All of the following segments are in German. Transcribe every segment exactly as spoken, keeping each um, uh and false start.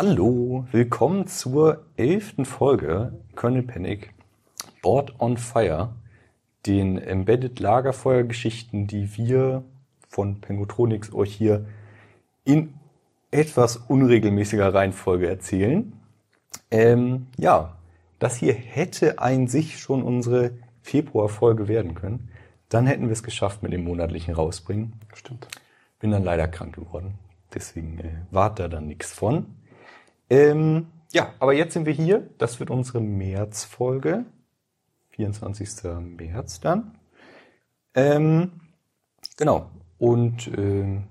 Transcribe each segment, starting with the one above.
Hallo, willkommen zur elften Folge Kernel Panic Board on Fire, den Embedded Lagerfeuergeschichten, die wir von Pengotronics euch hier in etwas unregelmäßiger Reihenfolge erzählen. Ähm, ja, das hier hätte an sich schon unsere Februarfolge werden können. Dann hätten wir es geschafft mit dem monatlichen Rausbringen. Stimmt. Bin dann leider krank geworden. Deswegen äh, war da dann nichts von. Ähm, ja, aber jetzt sind wir hier. Das wird unsere März-Folge. vierundzwanzigsten März dann. Ähm, genau. Und ähm,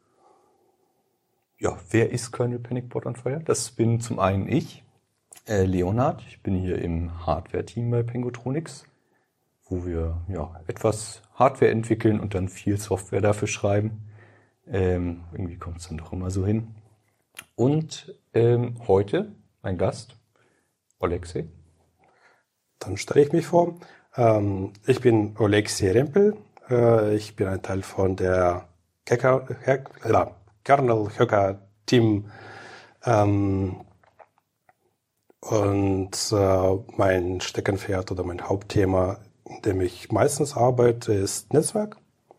ja, wer ist Kernel Panic Board on Fire? Das bin zum einen ich, äh, Leonhard. Ich bin hier im Hardware-Team bei Pengotronics, wo wir ja etwas Hardware entwickeln und dann viel Software dafür schreiben. Ähm, irgendwie kommt es dann doch immer so hin. Und ähm, heute mein Gast, Oleksij. Dann stelle ich mich vor. Ähm, ich bin Oleksij Rempel. Äh, ich bin ein Teil von der Hacker, Hack, äh, Kernel Hacker Team. Ähm, und äh, mein Steckenpferd oder mein Hauptthema, in dem ich meistens arbeite, ist Netzwerk.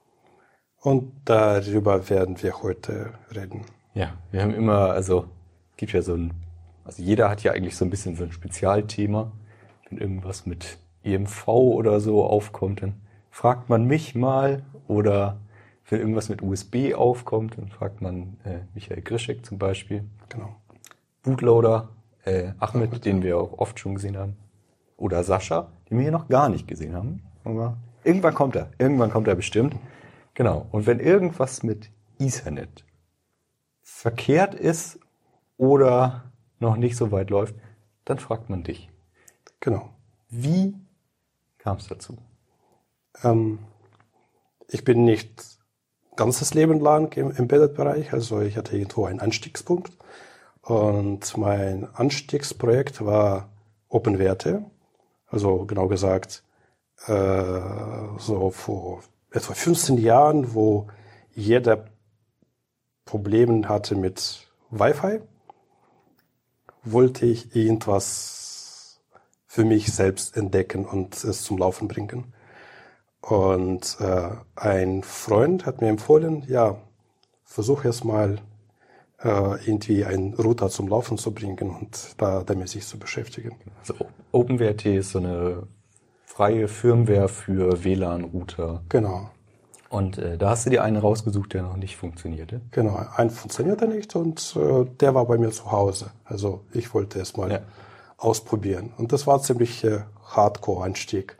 Und darüber werden wir heute reden. Ja, wir haben immer, also gibt ja so ein, also jeder hat ja eigentlich so ein bisschen so ein Spezialthema. Wenn irgendwas mit E M V oder so aufkommt, dann fragt man mich mal. Oder wenn irgendwas mit U S B aufkommt, dann fragt man äh, Michael Grischek zum Beispiel. Genau. Bootloader, äh, Ahmed, Ahmed, den wir auch oft schon gesehen haben. Oder Sascha, den wir hier noch gar nicht gesehen haben. Aber irgendwann kommt er, irgendwann kommt er bestimmt. Genau, und wenn irgendwas mit Ethernet verkehrt ist oder noch nicht so weit läuft, dann fragt man dich. Genau. Wie kam es dazu? Ähm, ich bin nicht ganzes Leben lang im Embedded-Bereich, also ich hatte irgendwo einen Anstiegspunkt. Und mein Anstiegsprojekt war OpenWrt, also genau gesagt äh, so vor etwa fünfzehn Jahren, wo jeder Probleme hatte mit Wi-Fi, wollte ich irgendwas für mich selbst entdecken und es zum Laufen bringen. Und äh, ein Freund hat mir empfohlen, ja, versuch erst mal äh, irgendwie einen Router zum Laufen zu bringen und da damit sich zu beschäftigen. Also OpenWrt ist so eine freie Firmware für W L A N-Router. Genau. Und äh, da hast du dir einen rausgesucht, der noch nicht funktionierte? Genau, ein funktionierte nicht und äh, der war bei mir zu Hause. Also ich wollte es mal ja. ausprobieren. Und das war ziemlich äh, Hardcore-Einstieg.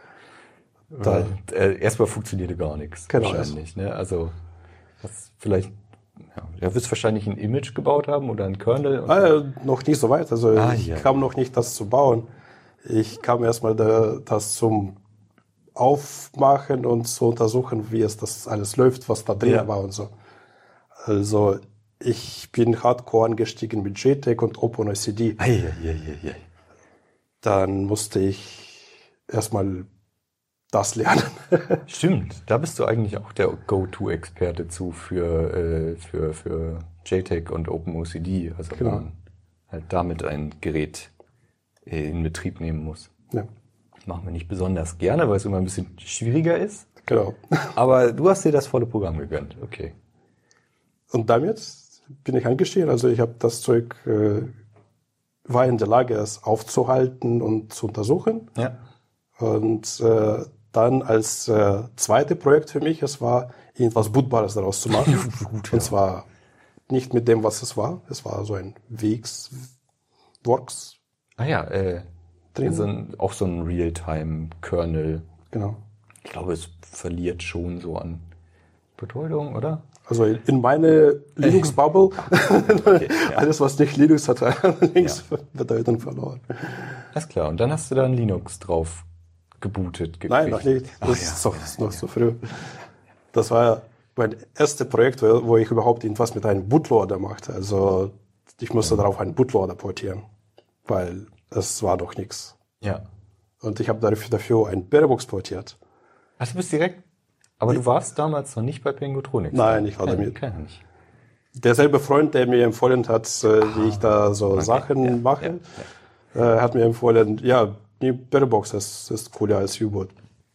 Weil äh, erstmal funktionierte gar nichts. Genau, wahrscheinlich. Ne? Also was vielleicht, ja, du wirst wahrscheinlich ein Image gebaut haben oder ein Kernel. Äh, noch nicht so weit. Also ah, ich ja. kam noch nicht, das zu bauen. Ich kam erstmal da, das zum Aufmachen und zu untersuchen, wie es das alles läuft, was da drin ja. war und so. Also ich bin hardcore angestiegen mit J TEC und OpenOCD. Ei, ei, ei, ei. Dann musste ich erstmal das lernen. Stimmt, da bist du eigentlich auch der Go-To-Experte zu für, äh, für, für J TEC und OpenOCD. Also genau. man halt damit ein Gerät äh, in Betrieb nehmen muss. Ja. Machen wir nicht besonders gerne, weil es immer ein bisschen schwieriger ist. Genau. Aber du hast dir das volle Programm gegönnt. Okay. Und damit bin ich eingestiegen. Also ich habe das Zeug, äh, war in der Lage, es aufzuhalten und zu untersuchen. Ja. Und äh, dann als äh, zweite Projekt für mich, es war irgendwas Bootbares daraus zu machen. Gut, und ja. zwar nicht mit dem, was es war. Es war so ein Wegs, Works. Ah ja, äh, so ein, auch so ein Realtime-Kernel. Genau. Ich glaube, es verliert schon so an Bedeutung, oder? Also in meine Linux-Bubble, okay, ja. alles, was nicht Linux hat, allerdings ja. Bedeutung verloren. Alles klar. Und dann hast du da ein Linux drauf gebootet gekriegt. Nein, noch nicht. Das Ach, ist ja. noch, ja, noch ja. so früh. Das war mein erstes Projekt, wo ich überhaupt irgendwas mit einem Bootloader machte. Also ich musste ja. darauf einen Bootloader portieren, weil es war doch nichts. Ja. Und ich habe dafür, dafür ein Barebox portiert. Ach, du bist direkt... Aber ich, du warst damals noch nicht bei Pengotronics? Nein, ich war damit. Kann ich nicht. derselbe Freund, der mir empfohlen hat, äh, ah, wie ich da so okay. Sachen ja, mache, ja, ja. Äh, hat mir empfohlen, ja, die Barebox ist, ist cooler als U-Boot.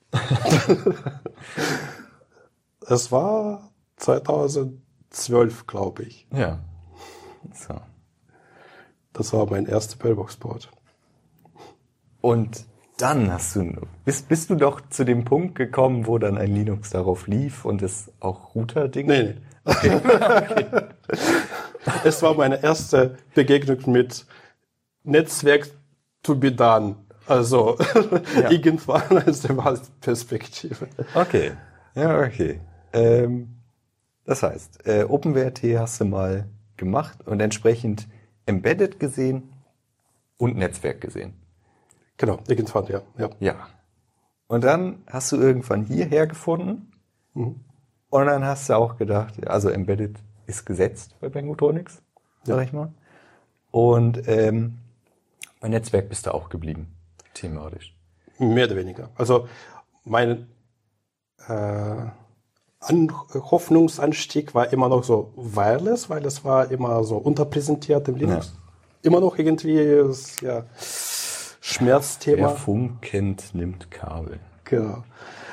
Es war zweitausendzwölf, glaube ich. Ja. So. Das war mein erster Barebox-Board. Und dann hast du, bist, bist du doch zu dem Punkt gekommen, wo dann ein Linux darauf lief und es auch Router-Ding? Nee, nee. Okay. Okay. Es war meine erste Begegnung mit Netzwerk to be done. Also ja. Irgendwann aus der Perspektive. Okay, ja, okay. Ähm, das heißt, äh, OpenWrt hast du mal gemacht und entsprechend Embedded gesehen und Netzwerk gesehen. Genau, irgendwann, ja. Ja. ja. Und dann hast du irgendwann hierher gefunden mhm. und dann hast du auch gedacht, also Embedded ist gesetzt bei Pengutronics, sag ja. ich mal. Und ähm, bei Netzwerk bist du auch geblieben, thematisch. Mehr oder weniger. Also mein äh, An- Hoffnungsanstieg war immer noch so Wireless, weil es war immer so unterpräsentiert im Linux. Ja. Immer noch irgendwie ist, ja, Schmerzthema. Wer Funk kennt, nimmt Kabel. Genau.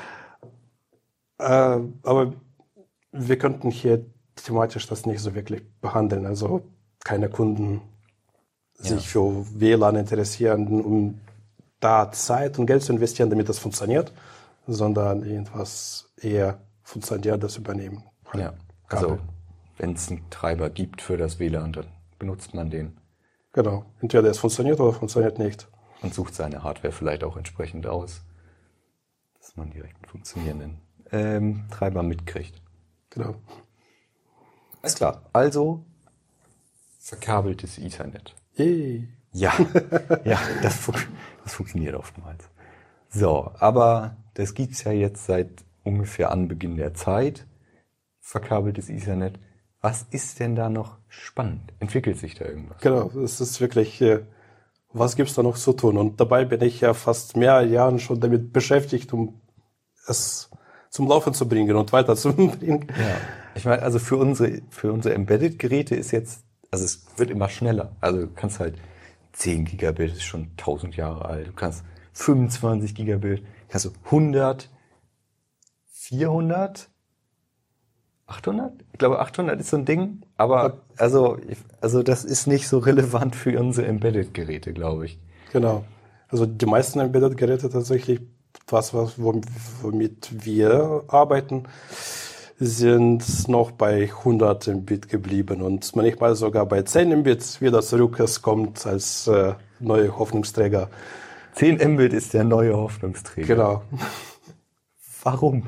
Äh, aber wir könnten hier thematisch das nicht so wirklich behandeln. Also keine Kunden ja. sich für W L A N interessieren, um da Zeit und Geld zu investieren, damit das funktioniert, sondern irgendwas eher Funktionierendes übernehmen. Ja, also wenn es einen Treiber gibt für das W L A N, dann benutzt man den. Genau. Entweder es funktioniert oder funktioniert nicht. Und sucht seine Hardware vielleicht auch entsprechend aus, dass man direkt einen funktionierenden ähm, Treiber mitkriegt. Genau. Alles klar. Also verkabeltes Ethernet. Yay. Ja, ja, das, fu- das funktioniert oftmals. So, aber das gibt's ja jetzt seit ungefähr Anbeginn der Zeit. Verkabeltes Ethernet. Was ist denn da noch spannend? Entwickelt sich da irgendwas? Genau, es ist wirklich, äh, was gibt's da noch zu tun? Und dabei bin ich ja fast mehr Jahren schon damit beschäftigt, um es zum Laufen zu bringen und weiter zu bringen. Ja, ich meine, also für unsere, für unsere Embedded-Geräte ist jetzt, also es wird immer schneller. Also du kannst halt zehn Gigabit, ist schon tausend Jahre alt. Du kannst fünfundzwanzig Gigabit, kannst du hundert, vierhundert, achthundert? Ich glaube, achthundert ist so ein Ding. Aber also, also das ist nicht so relevant für unsere Embedded-Geräte, glaube ich. Genau. Also die meisten Embedded-Geräte tatsächlich, was, was womit wir arbeiten, sind noch bei hundert Mbit geblieben und manchmal sogar bei zehn Mbit wieder zurück. Es kommt als äh, neue Hoffnungsträger. zehn Mbit ist der neue Hoffnungsträger. Genau. Warum?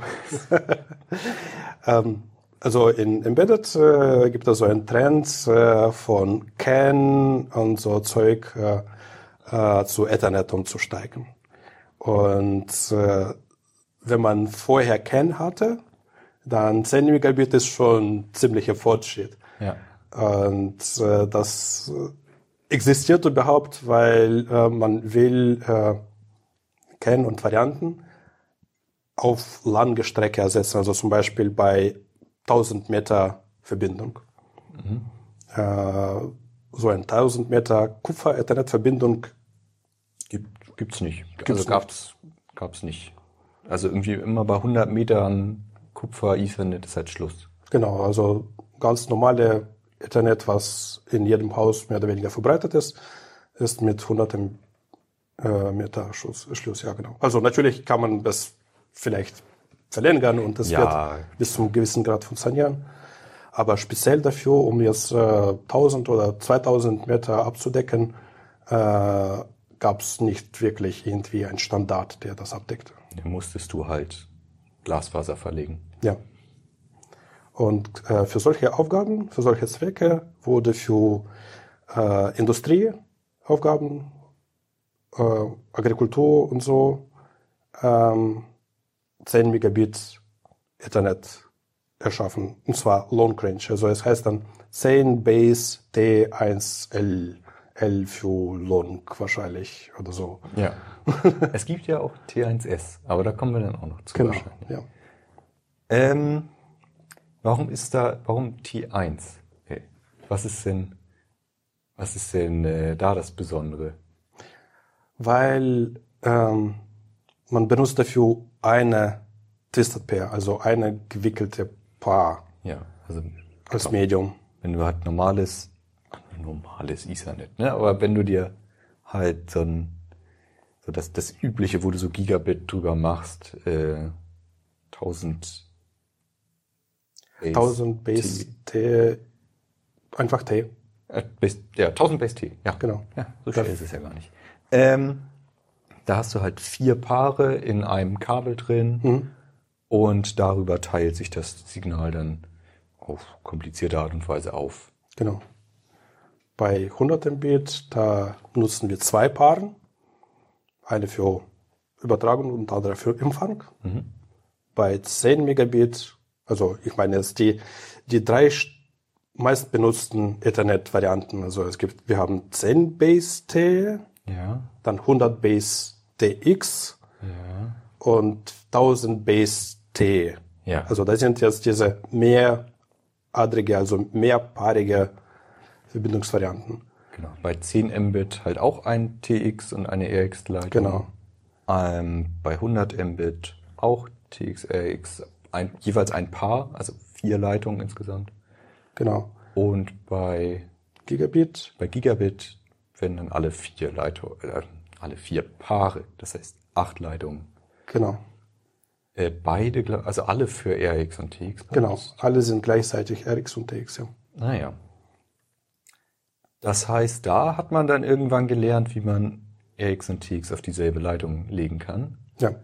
ähm, also in Embedded äh, gibt es so einen Trend äh, von C A N und so Zeug äh, äh, zu Ethernet umzusteigen. Und äh, wenn man vorher C A N hatte, dann zehn Megabit ist schon ziemlicher Fortschritt. Ja. Und äh, das existiert überhaupt, weil äh, man will äh, C A N und Varianten auf lange Strecke ersetzen, also zum Beispiel bei tausend Meter Verbindung. Mhm. Äh, so eine tausend Meter Kupfer-Ethernet-Verbindung Gibt, gibt's nicht. Gibt's also gab's, gab's nicht. Also irgendwie immer bei hundert Metern Kupfer, Ethernet ist halt Schluss. Genau, also ganz normale Ethernet, was in jedem Haus mehr oder weniger verbreitet ist, ist mit hundert Meter Schluss, Schluss, ja genau. Also natürlich kann man das vielleicht verlängern und das ja. wird bis zu einem gewissen Grad funktionieren. Aber speziell dafür, um jetzt äh, tausend oder zweitausend Meter abzudecken, äh, gab es nicht wirklich irgendwie einen Standard, der das abdeckt. Den musstest du halt Glasfaser verlegen. Ja. Und äh, für solche Aufgaben, für solche Zwecke wurde für äh, Industrieaufgaben, äh, Agrikultur und so ähm, zehn Megabit Ethernet erschaffen. Und zwar Long Range. Also es heißt dann zehn Base T eins L. L für Long wahrscheinlich oder so. Ja. Es gibt ja auch T eins S, aber da kommen wir dann auch noch zu. Genau, ja. Ähm, warum ist da, warum T eins? Was ist denn, was ist denn äh, da das Besondere? Weil ähm, man benutzt dafür eine Twisted Pair, also eine gewickelte Paar Ja, also als genau. Medium. Wenn du halt normales, normales Ethernet, ne? Aber wenn du dir halt so ein, so das, das Übliche, wo du so Gigabit drüber machst, äh, tausend Base tausend Base T, einfach T. Äh, Base, ja, tausend Base T, ja. Genau. Ja, so schwer ist es ja gar nicht. Ähm, da hast du halt vier Paare in einem Kabel drin Mhm. und darüber teilt sich das Signal dann auf komplizierte Art und Weise auf. Genau. Bei hundert Mbit, da nutzen wir zwei Paaren. Eine für Übertragung und andere für Empfang. Mhm. Bei zehn Megabit, also ich meine jetzt die, die drei meist benutzten Ethernet-Varianten. Also es gibt, wir haben zehn Base T, Ja, dann hundert Base T X ja, und tausend Base T. ja. Also das sind jetzt diese mehradrige, also mehrpaarige Verbindungsvarianten. Genau. Bei zehn Mbit halt auch ein T X und eine R X-Leitung. Genau. Ähm, bei hundert Mbit auch T X, R X, ein, jeweils ein Paar, also vier Leitungen insgesamt. Genau. Und bei, Gigabit. bei Gigabit werden dann alle vier Leitungen, äh, alle vier Paare, das heißt acht Leitungen. Genau. Äh, beide, glaub- also alle für R X und T X. Genau. Alle sind gleichzeitig R X und T X, ja. Naja. Das heißt, da hat man dann irgendwann gelernt, wie man R X und T X auf dieselbe Leitung legen kann. Ja.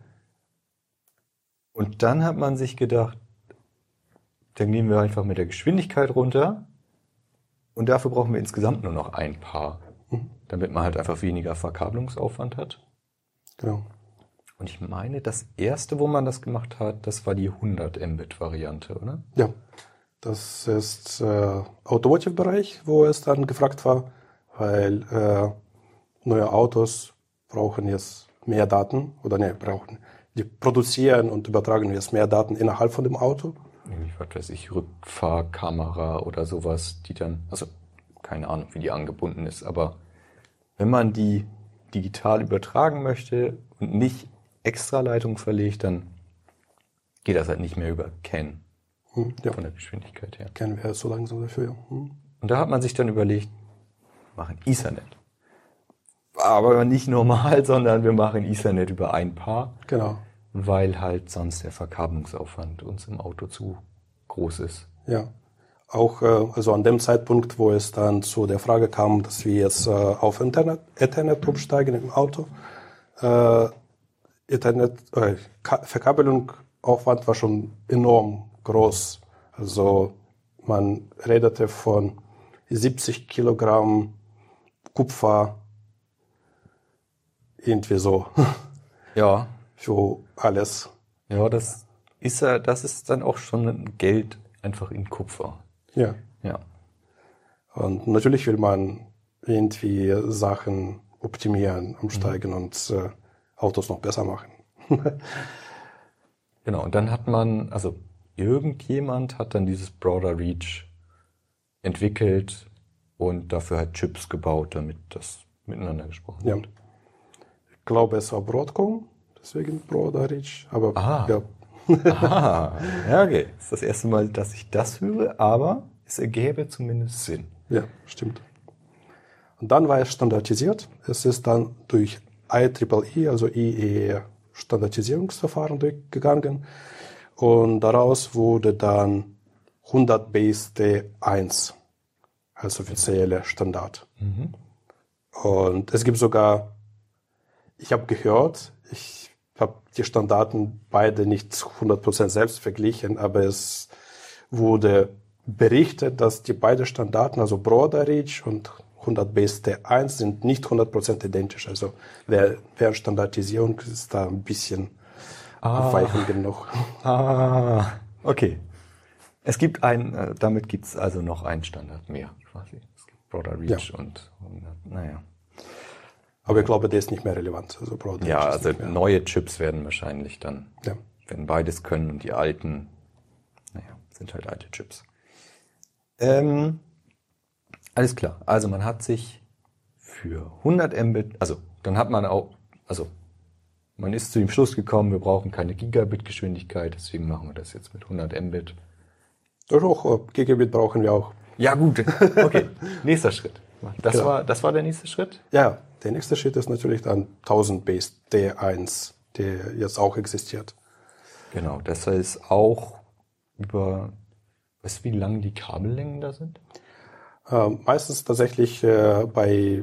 Und dann hat man sich gedacht, dann gehen wir einfach mit der Geschwindigkeit runter und dafür brauchen wir insgesamt nur noch ein Paar, Mhm. damit man halt einfach weniger Verkabelungsaufwand hat. Genau. Und ich meine, das erste, wo man das gemacht hat, das war die hundert Mbit Variante, oder? Ja. Das ist äh, Automotive-Bereich, wo es dann gefragt war, weil äh, neue Autos brauchen jetzt mehr Daten oder ne, brauchen, die produzieren und übertragen jetzt mehr Daten innerhalb von dem Auto. Irgendwie, was weiß ich, Rückfahrkamera oder sowas, die dann, also keine Ahnung, wie die angebunden ist, aber wenn man die digital übertragen möchte und nicht Extraleitung verlegt, dann geht das halt nicht mehr über C A N Hm, ja, von der Geschwindigkeit her. kennen wir so langsam dafür. Hm. Und da hat man sich dann überlegt, wir machen Ethernet. Aber nicht normal, sondern wir machen Ethernet über ein Paar, Genau. weil halt sonst der Verkabelungsaufwand uns im Auto zu groß ist. Ja. Auch äh, also an dem Zeitpunkt, wo es dann zu der Frage kam, dass wir jetzt äh, auf Internet, Ethernet umsteigen im Auto, äh, Ethernet, äh, Ka- Verkabelung, Aufwand war schon enorm groß. Also man redete von siebzig Kilogramm Kupfer, irgendwie so, Ja, für alles. ja, das ist ja, das ist dann auch schon Geld einfach in Kupfer. Ja. Ja. Und natürlich will man irgendwie Sachen optimieren, umsteigen und äh, Autos noch besser machen. Genau, und dann hat man, also irgendjemand hat dann dieses Broader Reach entwickelt und dafür halt Chips gebaut, damit das miteinander gesprochen Ja. wird. Ich glaube, es war Broadcom, deswegen Broader Reach. Aber Ah. ja, Ah, ja, okay. Das ist das erste Mal, dass ich das höre, aber es ergäbe zumindest Sinn. ja, stimmt. Und dann war es standardisiert. Es ist dann durch I E E E, also I E E Standardisierungsverfahren durchgegangen. Und daraus wurde dann hundert Base T eins als offizieller Standard. Mhm. Und es gibt sogar, ich habe gehört, ich habe die Standarten beide nicht hundert Prozent selbst verglichen, aber es wurde berichtet, dass die beiden Standarten, also Broader Reach und hundert Base T eins, sind nicht hundert Prozent identisch. Also während Standardisierung ist da ein bisschen Ah. Abweichungen noch. Ah, okay. Es gibt ein, äh, damit gibt es also noch einen Standard mehr, quasi. Es gibt Broader Reach Ja. und hundert, naja. Aber ich glaube, der ist nicht mehr relevant. Also Broader Ja, Reach ist also nicht mehr. neue Chips werden wahrscheinlich dann, Ja. wenn beides können und die alten, naja, sind halt alte Chips. Ähm, Alles klar. Also man hat sich für hundert Mbit, also dann hat man auch, also man ist zu dem Schluss gekommen, wir brauchen keine Gigabit-Geschwindigkeit, deswegen machen wir das jetzt mit hundert Mbit. Doch, auch Gigabit brauchen wir auch. Ja gut, okay. Nächster Schritt. Das, Genau. war, das war der nächste Schritt? Ja, der nächste Schritt ist natürlich dann tausend Base D eins, der jetzt auch existiert. Genau, das heißt auch über, weißt du, wie lang die Kabellängen da sind? Äh, meistens tatsächlich äh, bei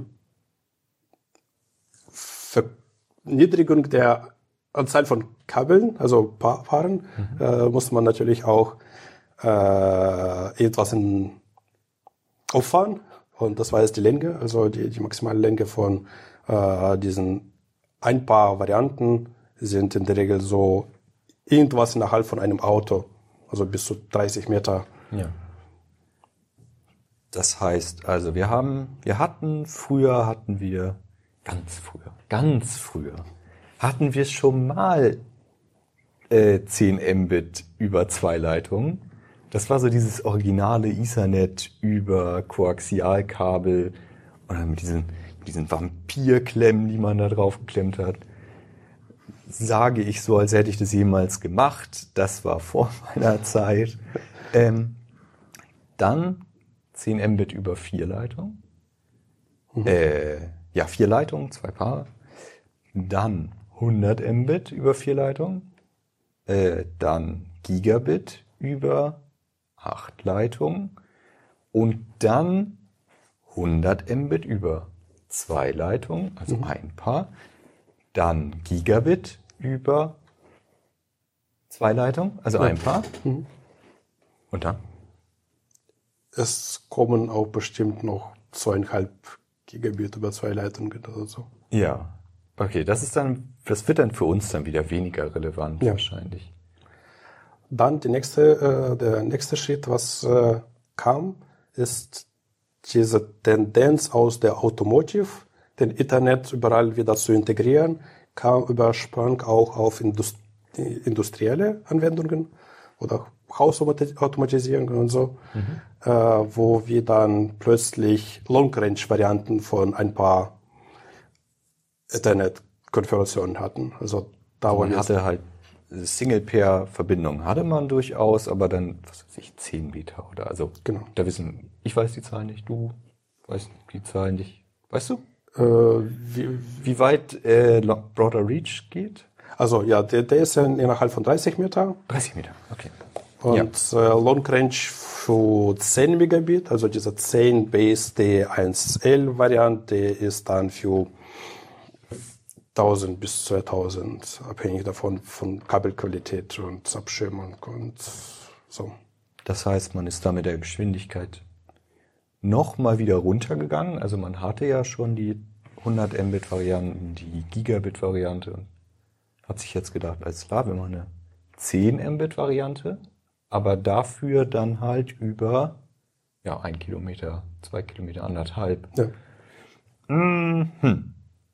Verniedrigung der Anzahl von Kabeln, also pa Paaren, mhm. äh, muss man natürlich auch äh, etwas in auffahren. Und das war jetzt die Länge, also die, die maximale Länge von äh, diesen ein paar Varianten sind in der Regel so irgendwas innerhalb von einem Auto, also bis zu dreißig Meter. Ja. Das heißt, also wir haben, wir hatten, früher hatten wir, ganz früher, ganz früher, hatten wir schon mal äh, zehn Mbit über zwei Leitungen. Das war so dieses originale Ethernet über Koaxialkabel oder mit diesen, mit diesen Vampirklemmen, die man da drauf geklemmt hat. Sage ich so, als hätte ich das jemals gemacht. Das war vor meiner Zeit. Ähm, dann zehn Mbit über vier Leitungen. Mhm. Äh, ja, vier Leitungen, zwei Paar. Dann hundert Mbit über vier Leitungen. Äh, dann Gigabit über acht Leitungen. Und dann hundert Mbit über zwei Leitungen, also mhm. ein Paar. Dann Gigabit über zwei Leitungen, also ja. ein Paar. Mhm. Und dann? Es kommen auch bestimmt noch zweieinhalb Gigabit über zwei Leitungen oder so. Ja, okay, das ist dann, das wird dann für uns dann wieder weniger relevant ja. wahrscheinlich. Dann die nächste, äh, der nächste Schritt, was äh, kam, ist diese Tendenz aus der Automotive, den Internet überall wieder zu integrieren, kam übersprang auch auf Indust- industrielle Anwendungen oder Hausautomatisierung und so, mhm. äh, wo wir dann plötzlich Long-Range-Varianten von ein paar Ethernet-Konfigurationen hatten. Also da also man hatte halt Single-Pair-Verbindungen hatte man durchaus, aber dann, was weiß ich, zehn Meter oder also. Genau. Da wissen, ich weiß die Zahlen nicht, du weißt die Zahlen nicht. Weißt du? Äh, wie, wie weit äh, Broader Reach geht? Also ja, der, der ist ja innerhalb von dreißig Meter. dreißig Meter, okay. Und ja. äh, Long Range für zehn Megabit, also diese zehn Base D eins L Variante ist dann für tausend bis zweitausend, abhängig davon von Kabelqualität und Abschirmung und so. Das heißt, man ist da mit der Geschwindigkeit noch mal wieder runtergegangen. Also man hatte ja schon die hundert Mbit Varianten, die Gigabit Variante und hat sich jetzt gedacht, alles klar, wir machen eine zehn Mbit Variante, aber dafür dann halt über ja ein Kilometer, zwei Kilometer, anderthalb. Ja. Mhm.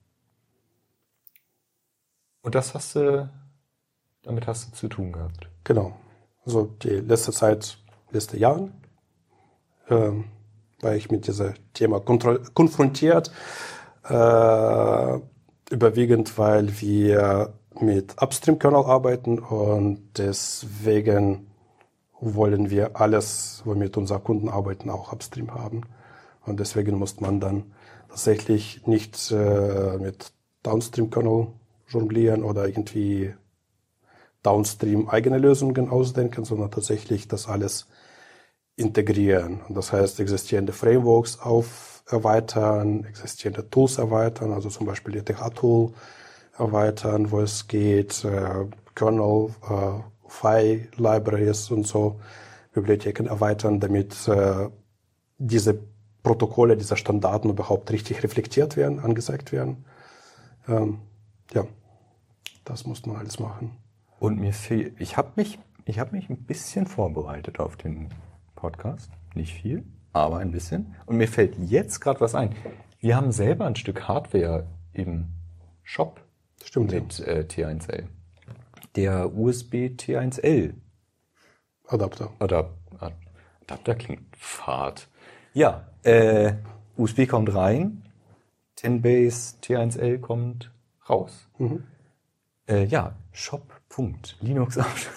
Und das hast du, damit hast du zu tun gehabt. Genau. Also die letzte Zeit, letzte Jahre, ähm, war ich mit diesem Thema kontro- konfrontiert, äh, überwiegend, weil wir mit Upstream-Kernel arbeiten und deswegen wollen wir alles, womit unsere Kunden arbeiten, auch Upstream haben. Und deswegen muss man dann tatsächlich nicht äh, mit Downstream-Kernel jonglieren oder irgendwie Downstream eigene Lösungen ausdenken, sondern tatsächlich das alles integrieren. Und das heißt, existierende Frameworks auf erweitern, existierende Tools erweitern, also zum Beispiel E T H-Tool erweitern, wo es geht, äh, Kernel, äh, Phi-Libraries und so, Bibliotheken erweitern, damit äh, diese Protokolle, diese Standarten überhaupt richtig reflektiert werden, angezeigt werden. Ähm, ja, das muss man alles machen. Und mir fehlt, ich habe mich, ich habe mich ein bisschen vorbereitet auf den Podcast. Nicht viel, aber ein bisschen. Und mir fällt jetzt gerade was ein. Wir haben selber ein Stück Hardware im Shop. Stimmt, mit ja. äh, T eins L. Der U S B T eins L Adapter. Adap- Adapter klingt fad. Ja, äh, U S B kommt rein, ten Base T eins L kommt raus. Mhm. Äh, ja, shop.linux.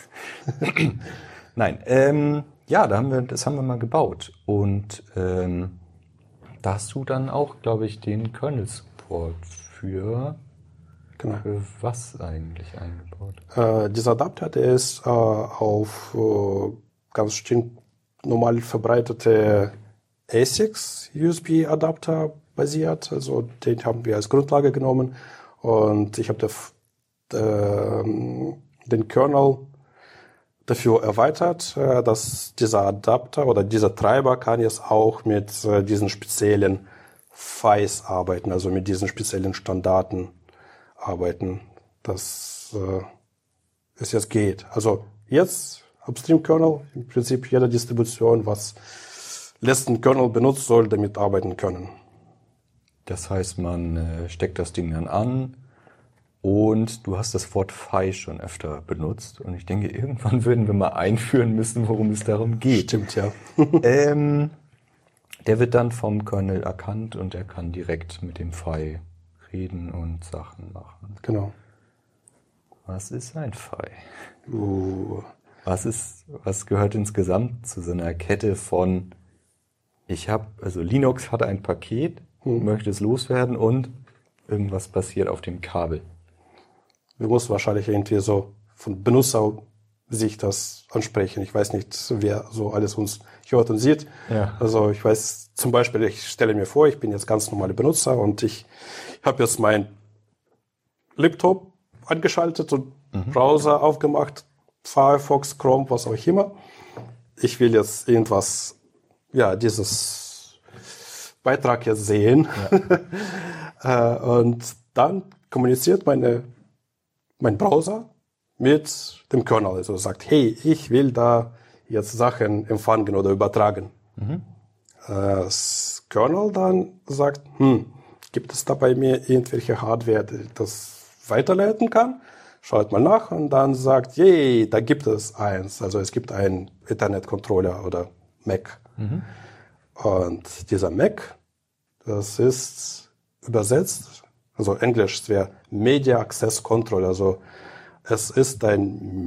Nein, ähm, ja, da haben wir, das haben wir mal gebaut. Und ähm, da hast du dann auch, glaube ich, den Kernel-Support für, Genau. für was eigentlich eingebaut? Äh, dieser Adapter, der ist äh, auf äh, ganz stink- normal verbreitete ASICs U S B-Adapter basiert. Also den haben wir als Grundlage genommen. Und ich habe den Kernel dafür erweitert, äh, dass dieser Adapter oder dieser Treiber kann jetzt auch mit äh, diesen speziellen F I S arbeiten, also mit diesen speziellen Standarten arbeiten, dass äh, es jetzt geht. Also jetzt Upstream-Kernel, im Prinzip jede Distribution, was letzten Kernel benutzt, soll damit arbeiten können. Das heißt, man äh, steckt das Ding dann an und du hast das Wort F I schon öfter benutzt und ich denke, irgendwann würden wir mal einführen müssen, worum es darum geht. Stimmt, ja. ähm, der wird dann vom Kernel erkannt und er kann direkt mit dem F I reden und Sachen machen. Genau. Was ist ein F I? Uh. Was ist, was gehört insgesamt zu so einer Kette von, ich habe, also Linux hat ein Paket, hm. möchte es loswerden und irgendwas passiert auf dem Kabel. Wir müssen wahrscheinlich irgendwie so von Benutzersicht das ansprechen. Ich weiß nicht, wer so alles uns hört und sieht. Ja. Also ich weiß zum Beispiel, ich stelle mir vor, ich bin jetzt ganz normale Benutzer und ich habe jetzt mein Laptop angeschaltet und mhm. Browser aufgemacht, Firefox, Chrome, was auch immer. Ich will jetzt irgendwas, ja, dieses Beitrag jetzt sehen. Ja. Und dann kommuniziert meine, mein Browser mit dem Kernel. Also sagt, hey, ich will da jetzt Sachen empfangen oder übertragen. Mhm. Das Kernel dann sagt, hm, gibt es da bei mir irgendwelche Hardware, die das weiterleiten kann? Schaut mal nach und dann sagt, yay, da gibt es eins. Also es gibt einen Ethernet-Controller oder Mac. Mhm. Und dieser Mac, das ist übersetzt, also Englisch wäre Media Access Control. Also es ist ein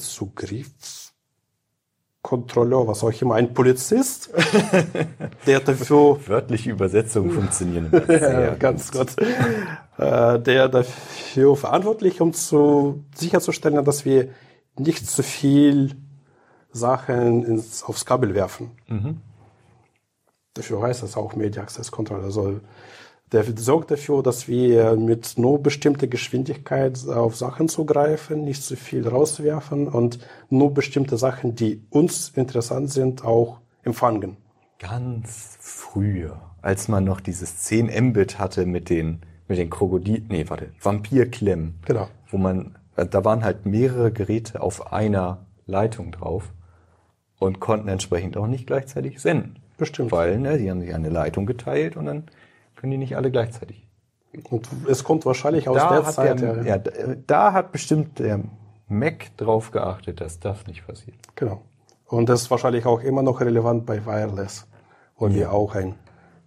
Medienzugriffskontrolleur, was auch immer, ein Polizist, der dafür... Wörtliche Übersetzungen funktionieren. Ja, ganz gut. Äh, der dafür verantwortlich, um zu, sicherzustellen, dass wir nicht zu viel Sachen ins, aufs Kabel werfen. Mhm. Dafür heißt das auch Media Access Control. Also der sorgt dafür, dass wir mit nur bestimmter Geschwindigkeit auf Sachen zugreifen, nicht zu viel rauswerfen und nur bestimmte Sachen, die uns interessant sind, auch empfangen. Ganz früher, als man noch dieses zehn Mbit hatte mit den mit den Krokodil, nee, warte, Vampirklemmen. Genau. Wo man, da waren halt mehrere Geräte auf einer Leitung drauf und konnten entsprechend auch nicht gleichzeitig senden. Bestimmt. Weil, ne, die haben sich eine Leitung geteilt und dann können die nicht alle gleichzeitig. Und es kommt wahrscheinlich aus da der hat Zeit. Der, ja, da, da hat bestimmt der Mac drauf geachtet, dass das nicht passiert. Genau. Und das ist wahrscheinlich auch immer noch relevant bei Wireless, wo ja. wir auch ein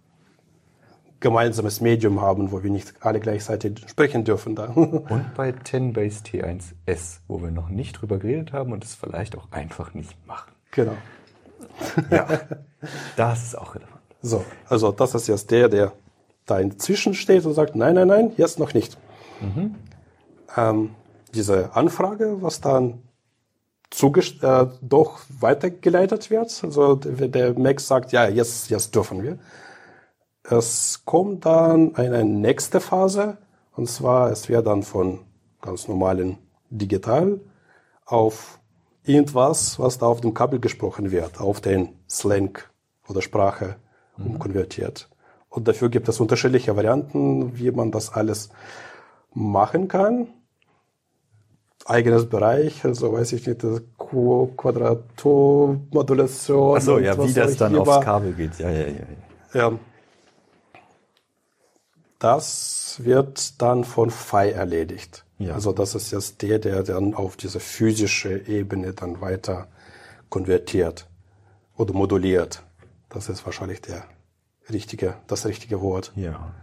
gemeinsames Medium haben, wo wir nicht alle gleichzeitig sprechen dürfen. Da. Und bei ten Base T eins S, wo wir noch nicht drüber geredet haben und es vielleicht auch einfach nicht machen. Genau. Ja, das ist auch relevant. So, also das ist jetzt der, der da inzwischen steht und sagt, nein, nein, nein, jetzt noch nicht. Mhm. Ähm, diese Anfrage, was dann zugest- äh, doch weitergeleitet wird, also der, der Mac sagt, ja, jetzt, jetzt dürfen wir. Es kommt dann eine nächste Phase, und zwar, es wird dann von ganz normalen Digital auf irgendwas, was da auf dem Kabel gesprochen wird, auf den Slang oder Sprache mhm. umkonvertiert. Und dafür gibt es unterschiedliche Varianten, wie man das alles machen kann. Eigenes Bereich, also weiß ich nicht, Quadraturmodulation. Ach so, ja, wie das dann aufs Kabel geht. Ja, ja, ja. Ja. Das wird dann von F I erledigt. Ja. Also das ist jetzt der, der dann auf diese physische Ebene dann weiter konvertiert oder moduliert. Das ist wahrscheinlich der richtige, das richtige Wort. Ja.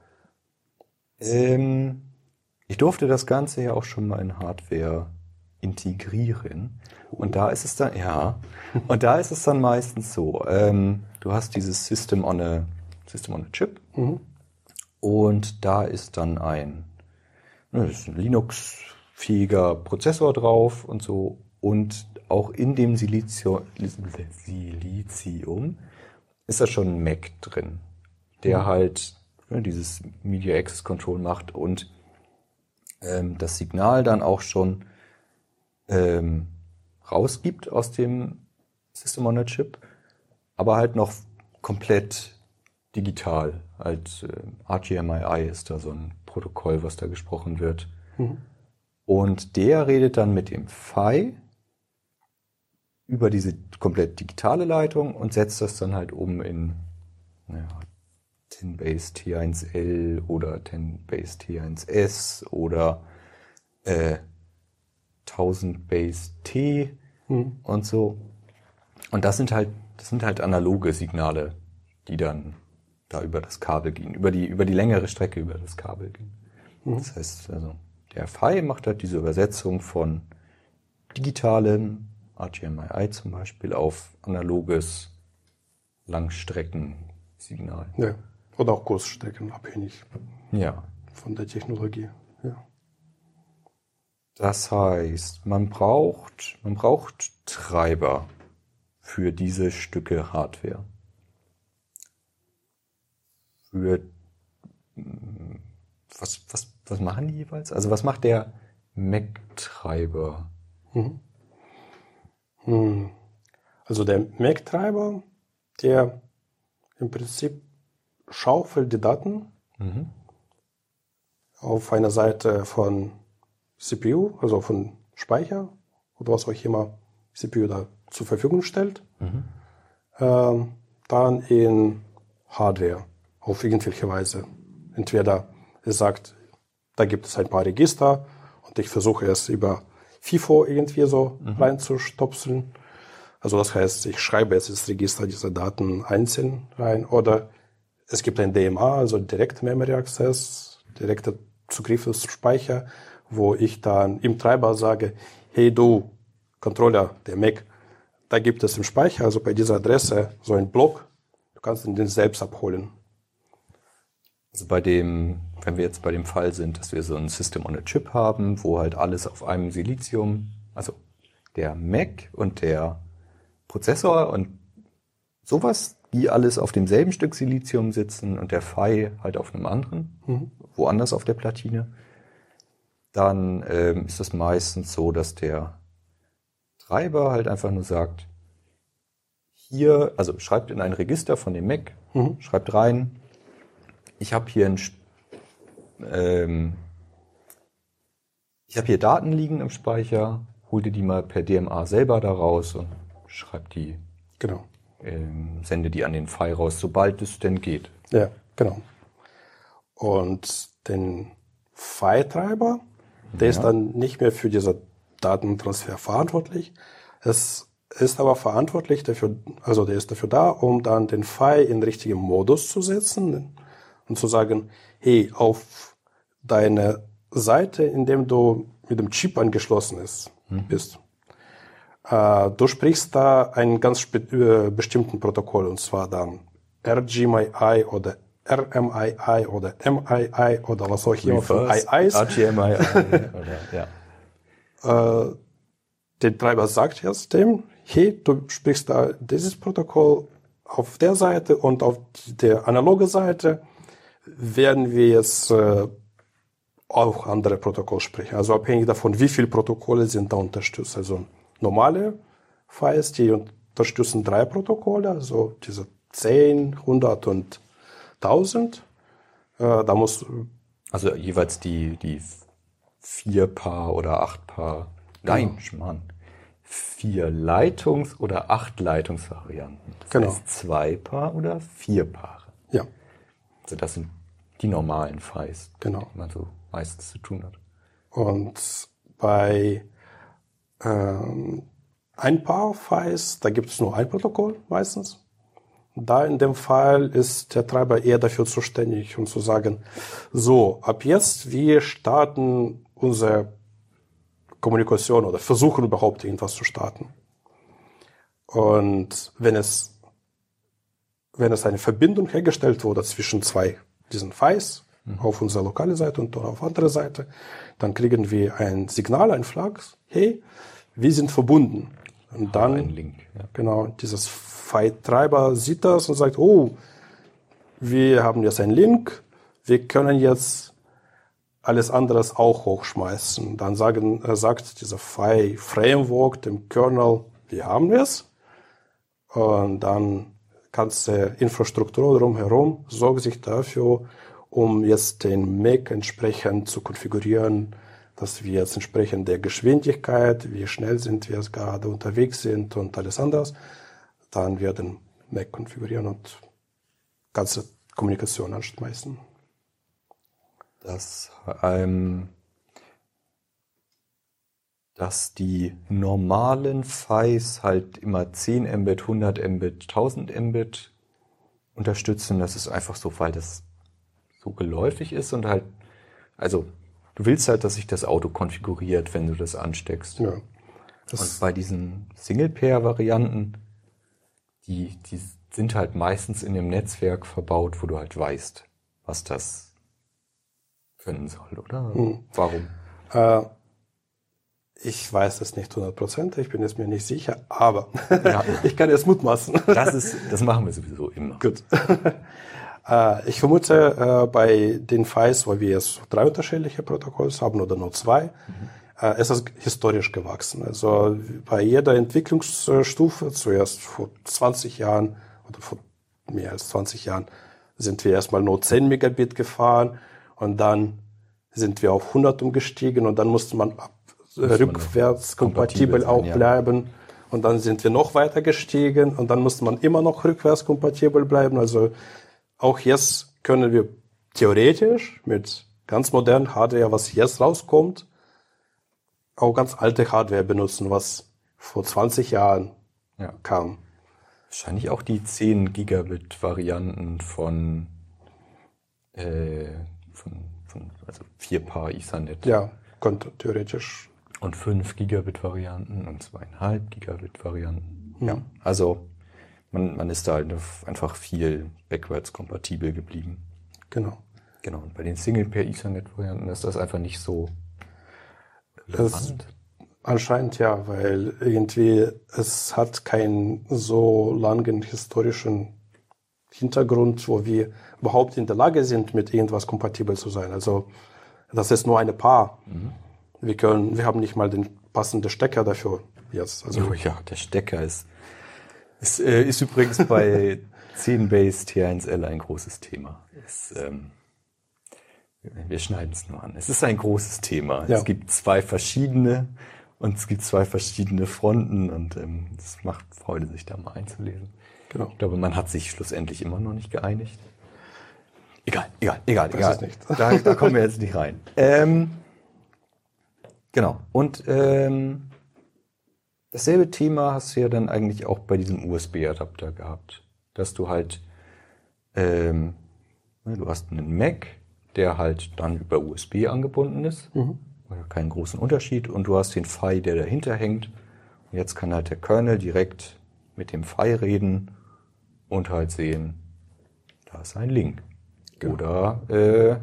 Ähm, ich durfte das Ganze ja auch schon mal in Hardware integrieren. Und da ist es dann, ja, und da ist es dann meistens so, ähm, du hast dieses System on a, System on a Chip Mhm. und da ist dann ein, ne, das ist ein Linux-fähiger Prozessor drauf und so und auch in dem Silizium, Silizium ist da schon ein Mac drin, der Mhm. halt ne, dieses Media Access Control macht und ähm, das Signal dann auch schon ähm, rausgibt aus dem System on a Chip, aber halt noch komplett digital. Halt äh, R G M I I ist da so ein Protokoll, was da gesprochen wird. Mhm. Und der redet dann mit dem F I über diese komplett digitale Leitung und setzt das dann halt um in naja, zehn Base T eins L oder zehn Base T eins S oder äh, tausend Base T Mhm. und so. Und das sind halt, das sind halt analoge Signale, die dann da über das Kabel gehen, über die, über die längere Strecke über das Kabel gehen. Mhm. Das heißt, also, der F I macht halt diese Übersetzung von digitalem R G M I I zum Beispiel auf analoges Langstreckensignal. Ja. Oder auch Kursstrecken, abhängig Ja. von der Technologie. Ja. Das heißt, man braucht, man braucht Treiber für diese Stücke Hardware. Für was, was, was machen die jeweils? Also was macht der Mac-Treiber? Mhm. Mhm. Also der Mac-Treiber, der im Prinzip schaufelt die Daten Mhm. auf einer Seite von C P U, also von Speicher oder was auch immer C P U da zur Verfügung stellt, Mhm. ähm, dann in Hardware auf irgendwelche Weise. Entweder es sagt, da gibt es ein paar Register und ich versuche es über FIFO irgendwie so Mhm. reinzustopseln. Also das heißt, ich schreibe jetzt das Register dieser Daten einzeln rein oder es gibt ein D M A, also Direct Memory Access, direkter Zugriff zum Speicher, wo ich dann im Treiber sage, hey du, Controller, der Mac, da gibt es im Speicher, also bei dieser Adresse, so einen Block, du kannst ihn den selbst abholen. Also bei dem, wenn wir jetzt bei dem Fall sind, dass wir so ein System on a Chip haben, wo halt alles auf einem Silizium, also der Mac und der Prozessor und sowas, die alles auf demselben Stück Silizium sitzen und der F I halt auf einem anderen, Mhm. woanders auf der Platine, dann ähm, ist es meistens so, dass der Treiber halt einfach nur sagt, hier, also schreibt in ein Register von dem Mac, Mhm. schreibt rein, ich habe hier ein, ähm, ich habe hier Daten liegen im Speicher, hol dir die mal per D M A selber da raus und schreib die, Genau. ähm, sende die an den F I raus, sobald es denn geht. Ja, genau. Und den F I-Treiber, der Ja. ist dann nicht mehr für diesen Datentransfer verantwortlich. Es ist aber verantwortlich dafür, also der ist dafür da, um dann den F I in den richtigen Modus zu setzen und zu sagen, hey, auf deine Seite, in dem du mit dem Chip angeschlossen ist, mhm. bist, äh, du sprichst da einen ganz spe- äh, bestimmten Protokoll, und zwar dann R G M I I oder R M I I oder M I I oder was auch immer von I Is. R G M I I oder, ja. Äh, der Treiber sagt jetzt dem, hey, du sprichst da dieses Protokoll auf der Seite und auf der analogen Seite werden wir jetzt äh, auch andere Protokolle sprechen. Also abhängig davon, wie viele Protokolle sind da unterstützt. Also normale Files, die unterstützen drei Protokolle, also diese zehn, hundert und tausend. Äh, da muss Also jeweils die, die vier Paar oder acht Paar, nein, Schmarrn, vier Leitungs- oder acht Leitungsvarianten. Das Genau. heißt zwei Paar oder vier Paare. Ja, Also das sind die normalen Files, genau. mit denen man so meistens zu tun hat. Und bei ähm, ein paar Files, da gibt es nur ein Protokoll meistens. da in dem Fall ist der Treiber eher dafür zuständig, um zu sagen, so, ab jetzt, wir starten unsere Kommunikation oder versuchen überhaupt irgendwas zu starten. Und wenn es, wenn es eine Verbindung hergestellt wurde zwischen zwei diesen Files, mhm. auf unserer lokalen Seite und auf andere Seite, dann kriegen wir ein Signal, ein Flag, hey, wir sind verbunden. Und dann, ein Link, ja. Genau, dieses File-Treiber sieht das und sagt, oh, wir haben jetzt einen Link, wir können jetzt alles anderes auch hochschmeißen. Dann sagen, äh, sagt dieser File-Framework dem Kernel, wir haben es. Und dann ganze Infrastruktur drumherum sorgt sich dafür, um jetzt den Mac entsprechend zu konfigurieren, dass wir jetzt entsprechend der Geschwindigkeit, wie schnell sind wir jetzt gerade unterwegs sind und alles anderes, dann wir den Mac konfigurieren und ganze Kommunikation anschmeißen. Das, ähm, dass die normalen Files halt immer zehn Mbit, hundert Mbit, tausend Mbit unterstützen, das ist einfach so, weil das so geläufig ist und halt, also du willst halt, dass sich das Auto konfiguriert, wenn du das ansteckst. Ja. Das und bei diesen Single-Pair-Varianten, die, die sind halt meistens in dem Netzwerk verbaut, wo du halt weißt, was das können soll, oder? Hm. Warum? Äh, ich weiß es nicht hundert Prozent, ich bin es mir nicht sicher, aber ja. ich kann jetzt mutmaßen. Das ist, das machen wir sowieso immer. Gut. Ich vermute, äh, bei den Files, wo wir jetzt drei unterschiedliche Protokolle haben oder nur zwei, mhm. äh, ist es historisch gewachsen. Also bei jeder Entwicklungsstufe, zuerst vor zwanzig Jahren oder vor mehr als zwanzig Jahren, sind wir erstmal nur zehn Megabit gefahren und dann sind wir auf hundert umgestiegen und dann musste man ab, äh, rückwärts kompatibel sein, auch ja. bleiben. Und dann sind wir noch weiter gestiegen und dann musste man immer noch rückwärts kompatibel bleiben. Also auch jetzt können wir theoretisch mit ganz modernen Hardware, was jetzt rauskommt, auch ganz alte Hardware benutzen, was vor zwanzig Jahren ja. kam. Wahrscheinlich auch die zehn Gigabit Varianten von, äh, von, von also vier Paar Ethernet. Ja, könnte theoretisch. Und fünf Gigabit Varianten und zwei Komma fünf Gigabit Varianten. Mhm. Ja, also Man, man ist da halt einfach viel backwards kompatibel geblieben. Genau. Genau. Und bei den Single-Pair-Ethernet-Varianten ist das einfach nicht so relevant. Anscheinend ja, weil irgendwie es hat keinen so langen historischen Hintergrund, wo wir überhaupt in der Lage sind, mit irgendwas kompatibel zu sein. Also das ist nur eine Paar. Mhm. Wir können, wir haben nicht mal den passenden Stecker dafür jetzt. Also oh ja, der Stecker ist Es äh, ist übrigens bei zehn Base T eins L ein großes Thema. Es, ähm, wir schneiden es nur an. Es ist ein großes Thema. Ja. Es gibt zwei verschiedene und es gibt zwei verschiedene Fronten und ähm, es macht Freude, sich da mal einzulesen. Genau. Ich glaube, man hat sich schlussendlich immer noch nicht geeinigt. Egal, egal, egal, das egal. Ist nicht. Da, da kommen wir jetzt nicht rein. Ähm, genau. Und ähm, dasselbe Thema hast du ja dann eigentlich auch bei diesem U S B-Adapter gehabt, dass du halt, ähm, du hast einen Mac, der halt dann über U S B angebunden ist, mhm. keinen großen Unterschied, und du hast den F I, der dahinter hängt, und jetzt kann halt der Kernel direkt mit dem F I reden und halt sehen, da ist ein Link. Genau. Oder, äh,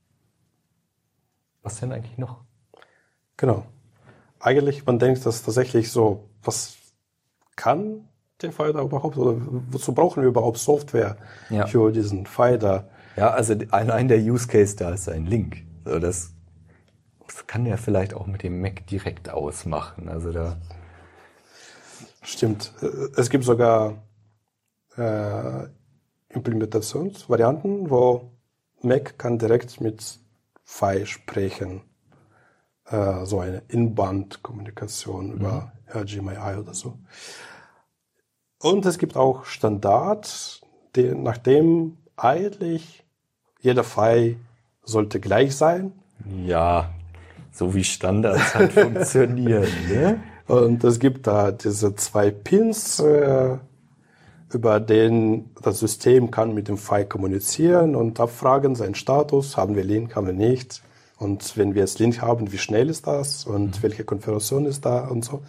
was denn eigentlich noch? Genau. Eigentlich, man denkt, dass tatsächlich so, was kann der F I da überhaupt, oder wozu brauchen wir überhaupt Software ja. für diesen F I da? Ja, also allein der Use Case da ist ein Link. Also das, das kann der vielleicht auch mit dem Mac direkt ausmachen. Also da stimmt. Es gibt sogar äh, Implementationsvarianten, wo Mac kann direkt mit F I sprechen. So eine Inband-Kommunikation mhm. über R G M I oder so. Und es gibt auch Standard, die, nachdem eigentlich jeder F I sollte gleich sein. Ja, so wie Standards halt funktionieren. Ne? Und es gibt da diese zwei Pins, äh, über den das System kann mit dem File kommunizieren und abfragen, seinen Status, haben wir Link, haben wir nicht. Und wenn wir jetzt Link haben, wie schnell ist das und mhm. welche Konfiguration ist da und so.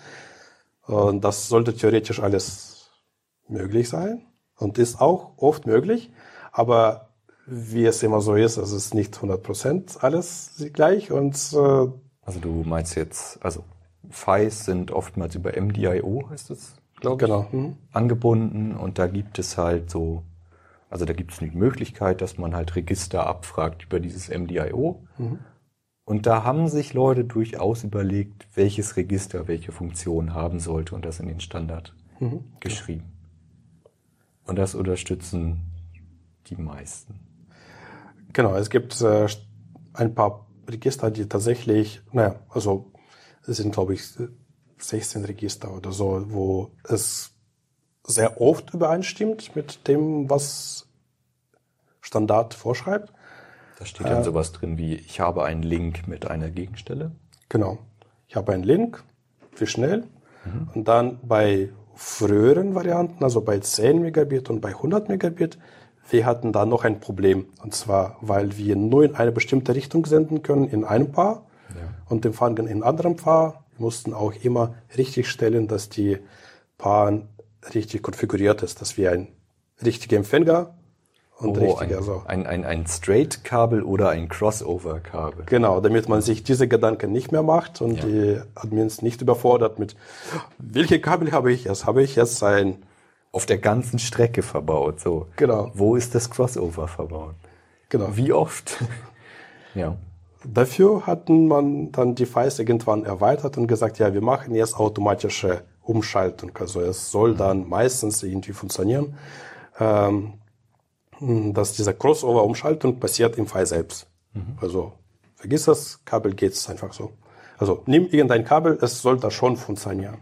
Und das sollte theoretisch alles möglich sein und ist auch oft möglich, aber wie es immer so ist, es ist nicht hundert Prozent alles gleich. Und äh, also du meinst jetzt, also Files sind oftmals über M D I O, heißt es, glaube ich, genau. mhm. angebunden und da gibt es halt so, also da gibt es die Möglichkeit, dass man halt Register abfragt über dieses M D I O. Mhm. Und da haben sich Leute durchaus überlegt, welches Register welche Funktion haben sollte und das in den Standard mhm. geschrieben. Und das unterstützen die meisten. Genau, es gibt äh, ein paar Register, die tatsächlich, naja, also es sind, glaube ich, sechzehn Register oder so, wo es sehr oft übereinstimmt mit dem, was Standard vorschreibt. Da steht dann äh, sowas drin wie, ich habe einen Link mit einer Gegenstelle. Genau. Ich habe einen Link, wie schnell. Mhm. Und dann bei früheren Varianten, also bei zehn Megabit und bei hundert Megabit, wir hatten da noch ein Problem. Und zwar, weil wir nur in eine bestimmte Richtung senden können in einem Paar ja. und empfangen in anderem Paar. Wir mussten auch immer richtig stellen, dass die Paar richtig konfiguriert ist, dass wir ein richtiger Empfänger und oh, richtiger ein, so. Ein, ein, ein Straight-Kabel oder ein Crossover-Kabel. Genau, damit man sich diese Gedanken nicht mehr macht und ja. die Admins nicht überfordert mit, welche Kabel habe ich jetzt? Habe ich jetzt ein auf der ganzen Strecke verbaut, so. Genau. Wo ist das Crossover verbaut? Genau. Wie oft? ja. Dafür hatten man dann die Files irgendwann erweitert und gesagt, ja, wir machen jetzt automatische Umschaltung. Also es soll dann meistens irgendwie funktionieren, ähm, dass diese Crossover-Umschaltung passiert im File selbst. Mhm. Also vergiss das, Kabel geht's einfach so. Also nimm irgendein Kabel, es soll da schon funktionieren.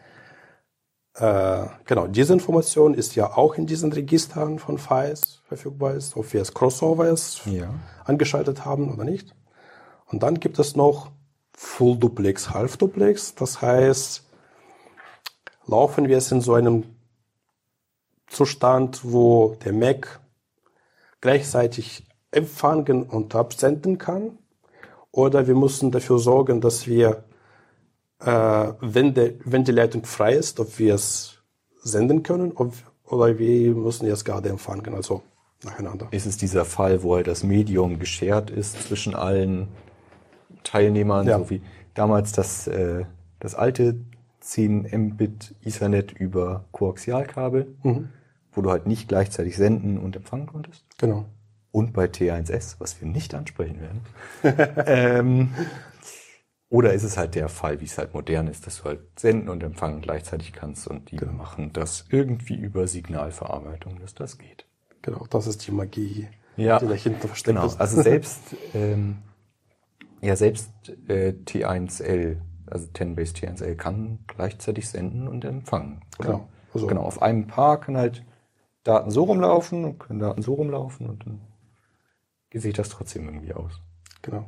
Äh, genau, diese Information ist ja auch in diesen Registern von Files verfügbar ist, ob wir es Crossover ist, ja. angeschaltet haben oder nicht. Und dann gibt es noch Full Duplex, Half Duplex. Das heißt, laufen wir es in so einem Zustand, wo der Mac gleichzeitig empfangen und absenden kann. Oder wir müssen dafür sorgen, dass wir Äh, wenn, der, wenn die Leitung frei ist, ob wir es senden können ob, oder wir müssen jetzt gerade empfangen, also nacheinander. Ist es dieser Fall, wo halt das Medium geshared ist zwischen allen Teilnehmern, ja. so wie damals das, äh, das alte zehn Mbit Ethernet über Koaxialkabel, mhm. wo du halt nicht gleichzeitig senden und empfangen konntest? Genau. Und bei T eins S, was wir nicht ansprechen werden. ähm, Oder ist es halt der Fall, wie es halt modern ist, dass du halt senden und empfangen gleichzeitig kannst und die genau. machen das irgendwie über Signalverarbeitung, dass das geht. Genau, das ist die Magie, ja, die dahinter versteckt genau. ist. Also selbst, ähm, ja selbst äh, T eins L, also zehn-Base T eins L kann gleichzeitig senden und empfangen. Oder? Genau. Also genau, auf einem Paar kann halt Daten so rumlaufen und können Daten so rumlaufen und dann geht sich das trotzdem irgendwie aus. Genau.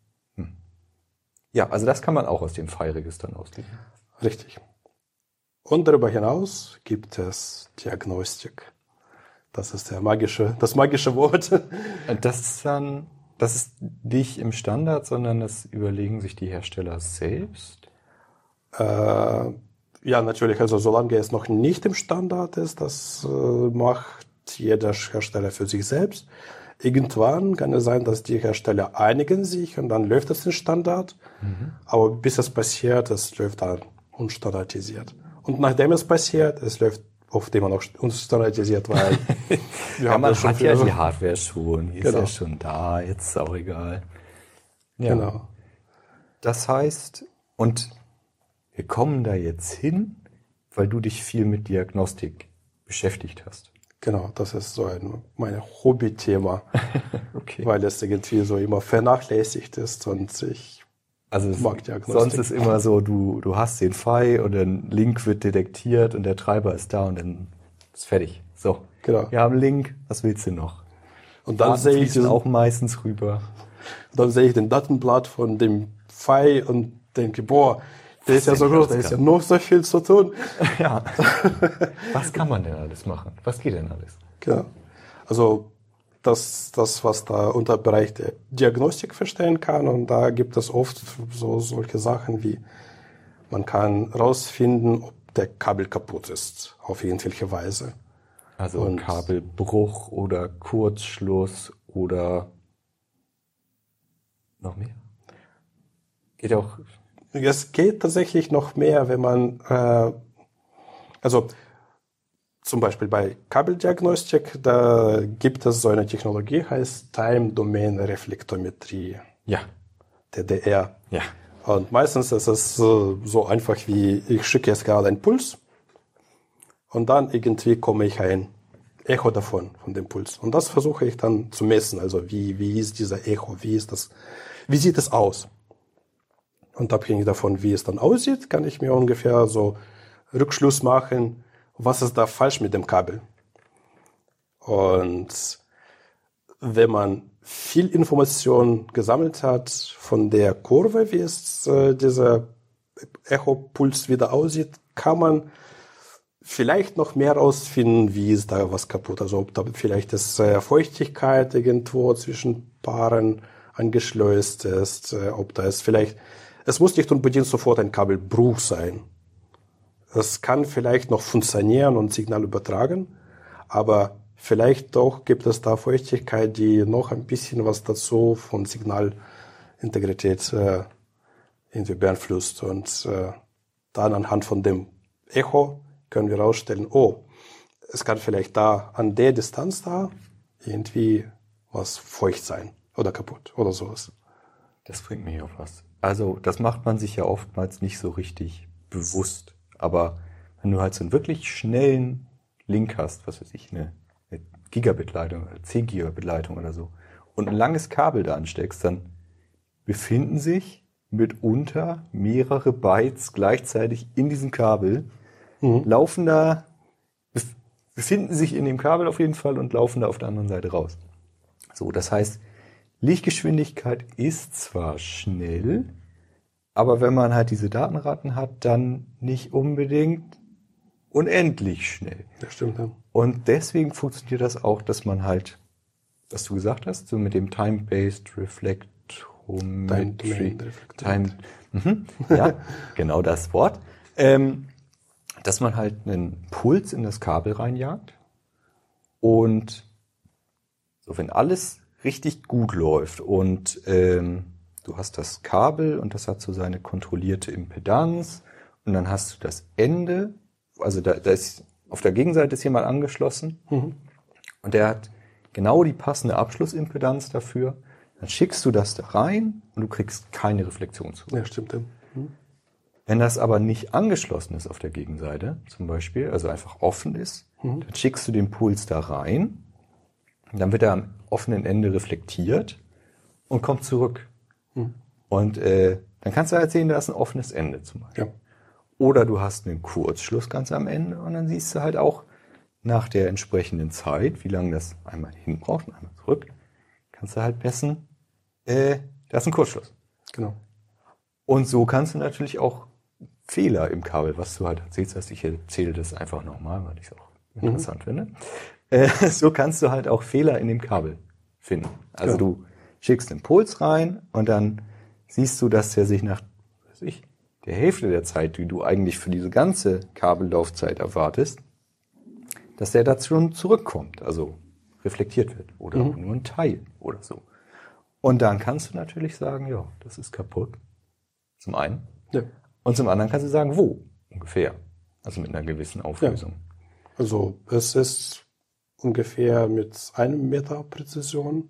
Ja, also das kann man auch aus den File-Registern auslesen. Richtig. Und darüber hinaus gibt es Diagnostik. Das ist der magische, das magische Wort. Das ist dann, das ist nicht im Standard, sondern das überlegen sich die Hersteller selbst? Äh, ja, natürlich. Also solange es noch nicht im Standard ist, das äh, macht jeder Hersteller für sich selbst. Irgendwann kann es sein, dass die Hersteller einigen sich und dann läuft es in Standard. Mhm. Aber bis es passiert, es läuft dann unstandardisiert. Und nachdem es passiert, es läuft oft immer noch unstandardisiert, weil wir ja, haben man schon hat ja die Hardware schon, die genau. ist ja schon da, jetzt ist auch egal. Ja. Genau. Das heißt, und wir kommen da jetzt hin, weil du dich viel mit Diagnostik beschäftigt hast. Genau, das ist so ein mein Hobbythema, okay. weil es irgendwie so immer vernachlässigt ist und ich also mag Diagnostik. Sonst ist immer so, du du hast den File und ein Link wird detektiert und der Treiber ist da und dann ist fertig. So, genau. Wir haben einen Link, was willst du noch? Und dann sehe ich den auch meistens rüber. Dann sehe ich den Datenblatt von dem File und denke, boah, Der ist ja so groß, da ist ja noch so viel zu tun. Ja. Was kann man denn alles machen? Was geht denn alles? Genau. Also das, das, was da unter Bereich der Diagnostik verstehen kann, und da gibt es oft so solche Sachen wie, man kann rausfinden, ob der Kabel kaputt ist, auf irgendwelche Weise. Also Und Kabelbruch oder Kurzschluss oder noch mehr? Geht auch. Es geht tatsächlich noch mehr, wenn man, äh, also zum Beispiel bei Kabeldiagnostik, da gibt es so eine Technologie, heißt Time Domain Reflektometrie. Ja. T D R. Ja. Und meistens ist es so, so einfach wie, ich schicke jetzt gerade einen Puls und dann irgendwie komme ich ein Echo davon, von dem Puls. Und das versuche ich dann zu messen. Also wie, wie ist dieser Echo, wie ist das, wie sieht es aus? Und abhängig davon, wie es dann aussieht, kann ich mir ungefähr so Rückschluss machen, was ist da falsch mit dem Kabel. Und wenn man viel Information gesammelt hat von der Kurve, wie es äh, dieser Echo-Puls wieder aussieht, kann man vielleicht noch mehr rausfinden, wie ist da was kaputt. Also ob da vielleicht ist äh, Feuchtigkeit irgendwo zwischen Paaren angeschleust ist, äh, ob da ist vielleicht, es muss nicht unbedingt sofort ein Kabelbruch sein. Es kann vielleicht noch funktionieren und Signal übertragen, aber vielleicht doch gibt es da Feuchtigkeit, die noch ein bisschen was dazu von Signalintegrität äh, irgendwie beeinflusst. Und äh, dann anhand von dem Echo können wir herausstellen, oh, es kann vielleicht da an der Distanz da irgendwie was feucht sein oder kaputt oder sowas. Das bringt mich auf was. Also das macht man sich ja oftmals nicht so richtig bewusst. Aber wenn du halt so einen wirklich schnellen Link hast, was weiß ich, eine, eine Gigabit-Leitung oder zehn Gigabit-Leitung oder so, und ein langes Kabel da ansteckst, dann befinden sich mitunter mehrere Bytes gleichzeitig in diesem Kabel, mhm. laufen da, befinden sich in dem Kabel auf jeden Fall und laufen da auf der anderen Seite raus. So, das heißt, Lichtgeschwindigkeit ist zwar schnell, aber wenn man halt diese Datenraten hat, dann nicht unbedingt unendlich schnell. Das stimmt, ja. Und deswegen funktioniert das auch, dass man halt, was du gesagt hast, so mit dem Time-Based Reflectometry. Time, mhm, ja, genau das Wort. Ähm, dass man halt einen Puls in das Kabel reinjagt und so, wenn alles richtig gut läuft und ähm, du hast das Kabel und das hat so seine kontrollierte Impedanz und dann hast du das Ende, also da, da ist auf der Gegenseite ist jemand angeschlossen mhm. und der hat genau die passende Abschlussimpedanz dafür. Dann schickst du das da rein und du kriegst keine Reflexion zurück. Ja, stimmt. Mhm. Wenn das aber nicht angeschlossen ist auf der Gegenseite, zum Beispiel, also einfach offen ist, mhm. dann schickst du den Puls da rein, dann wird er am offenen Ende reflektiert und kommt zurück. Mhm. Und äh, dann kannst du halt sehen, da ist ein offenes Ende zum Beispiel. Ja. Oder du hast einen Kurzschluss ganz am Ende und dann siehst du halt auch nach der entsprechenden Zeit, wie lange das einmal hin braucht und einmal zurück, kannst du halt messen, äh, da ist ein Kurzschluss. Genau. Und so kannst du natürlich auch Fehler im Kabel, was du halt erzählst hast, ich erzähle das einfach nochmal, weil ich es auch interessant mhm. finde. Äh, so kannst du halt auch Fehler in dem Kabel finden. Also ja. du schickst einen Puls rein und dann siehst du, dass der sich nach, weiß ich, der Hälfte der Zeit, die du eigentlich für diese ganze Kabellaufzeit erwartest, dass der da schon zurückkommt, also reflektiert wird oder mhm. auch nur ein Teil oder so. Und dann kannst du natürlich sagen, ja, das ist kaputt. Zum einen. Ja. Und zum anderen kannst du sagen, wo ungefähr. Also mit einer gewissen Auflösung. Ja. Also es ist ungefähr mit einem Meter Präzision.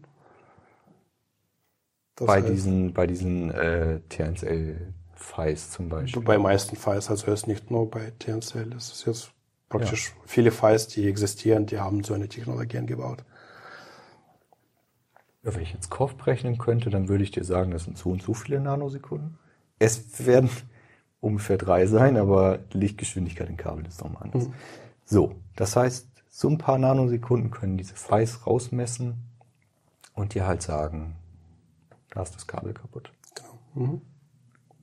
Das bei, heißt, diesen, bei diesen äh, T N C L-Files zum Beispiel. Bei meisten Files, also es ist nicht nur bei T N C L, es ist jetzt praktisch ja. viele Files, die existieren, die haben so eine Technologie gebaut. Ja, wenn ich jetzt Kopf rechnen könnte, dann würde ich dir sagen, das sind so und so viele Nanosekunden. Es werden ungefähr drei sein, aber die Lichtgeschwindigkeit im Kabel ist nochmal anders. Mhm. So, das heißt, so ein paar Nanosekunden können diese Files rausmessen und dir halt sagen, da ist das Kabel kaputt. Genau. Mhm.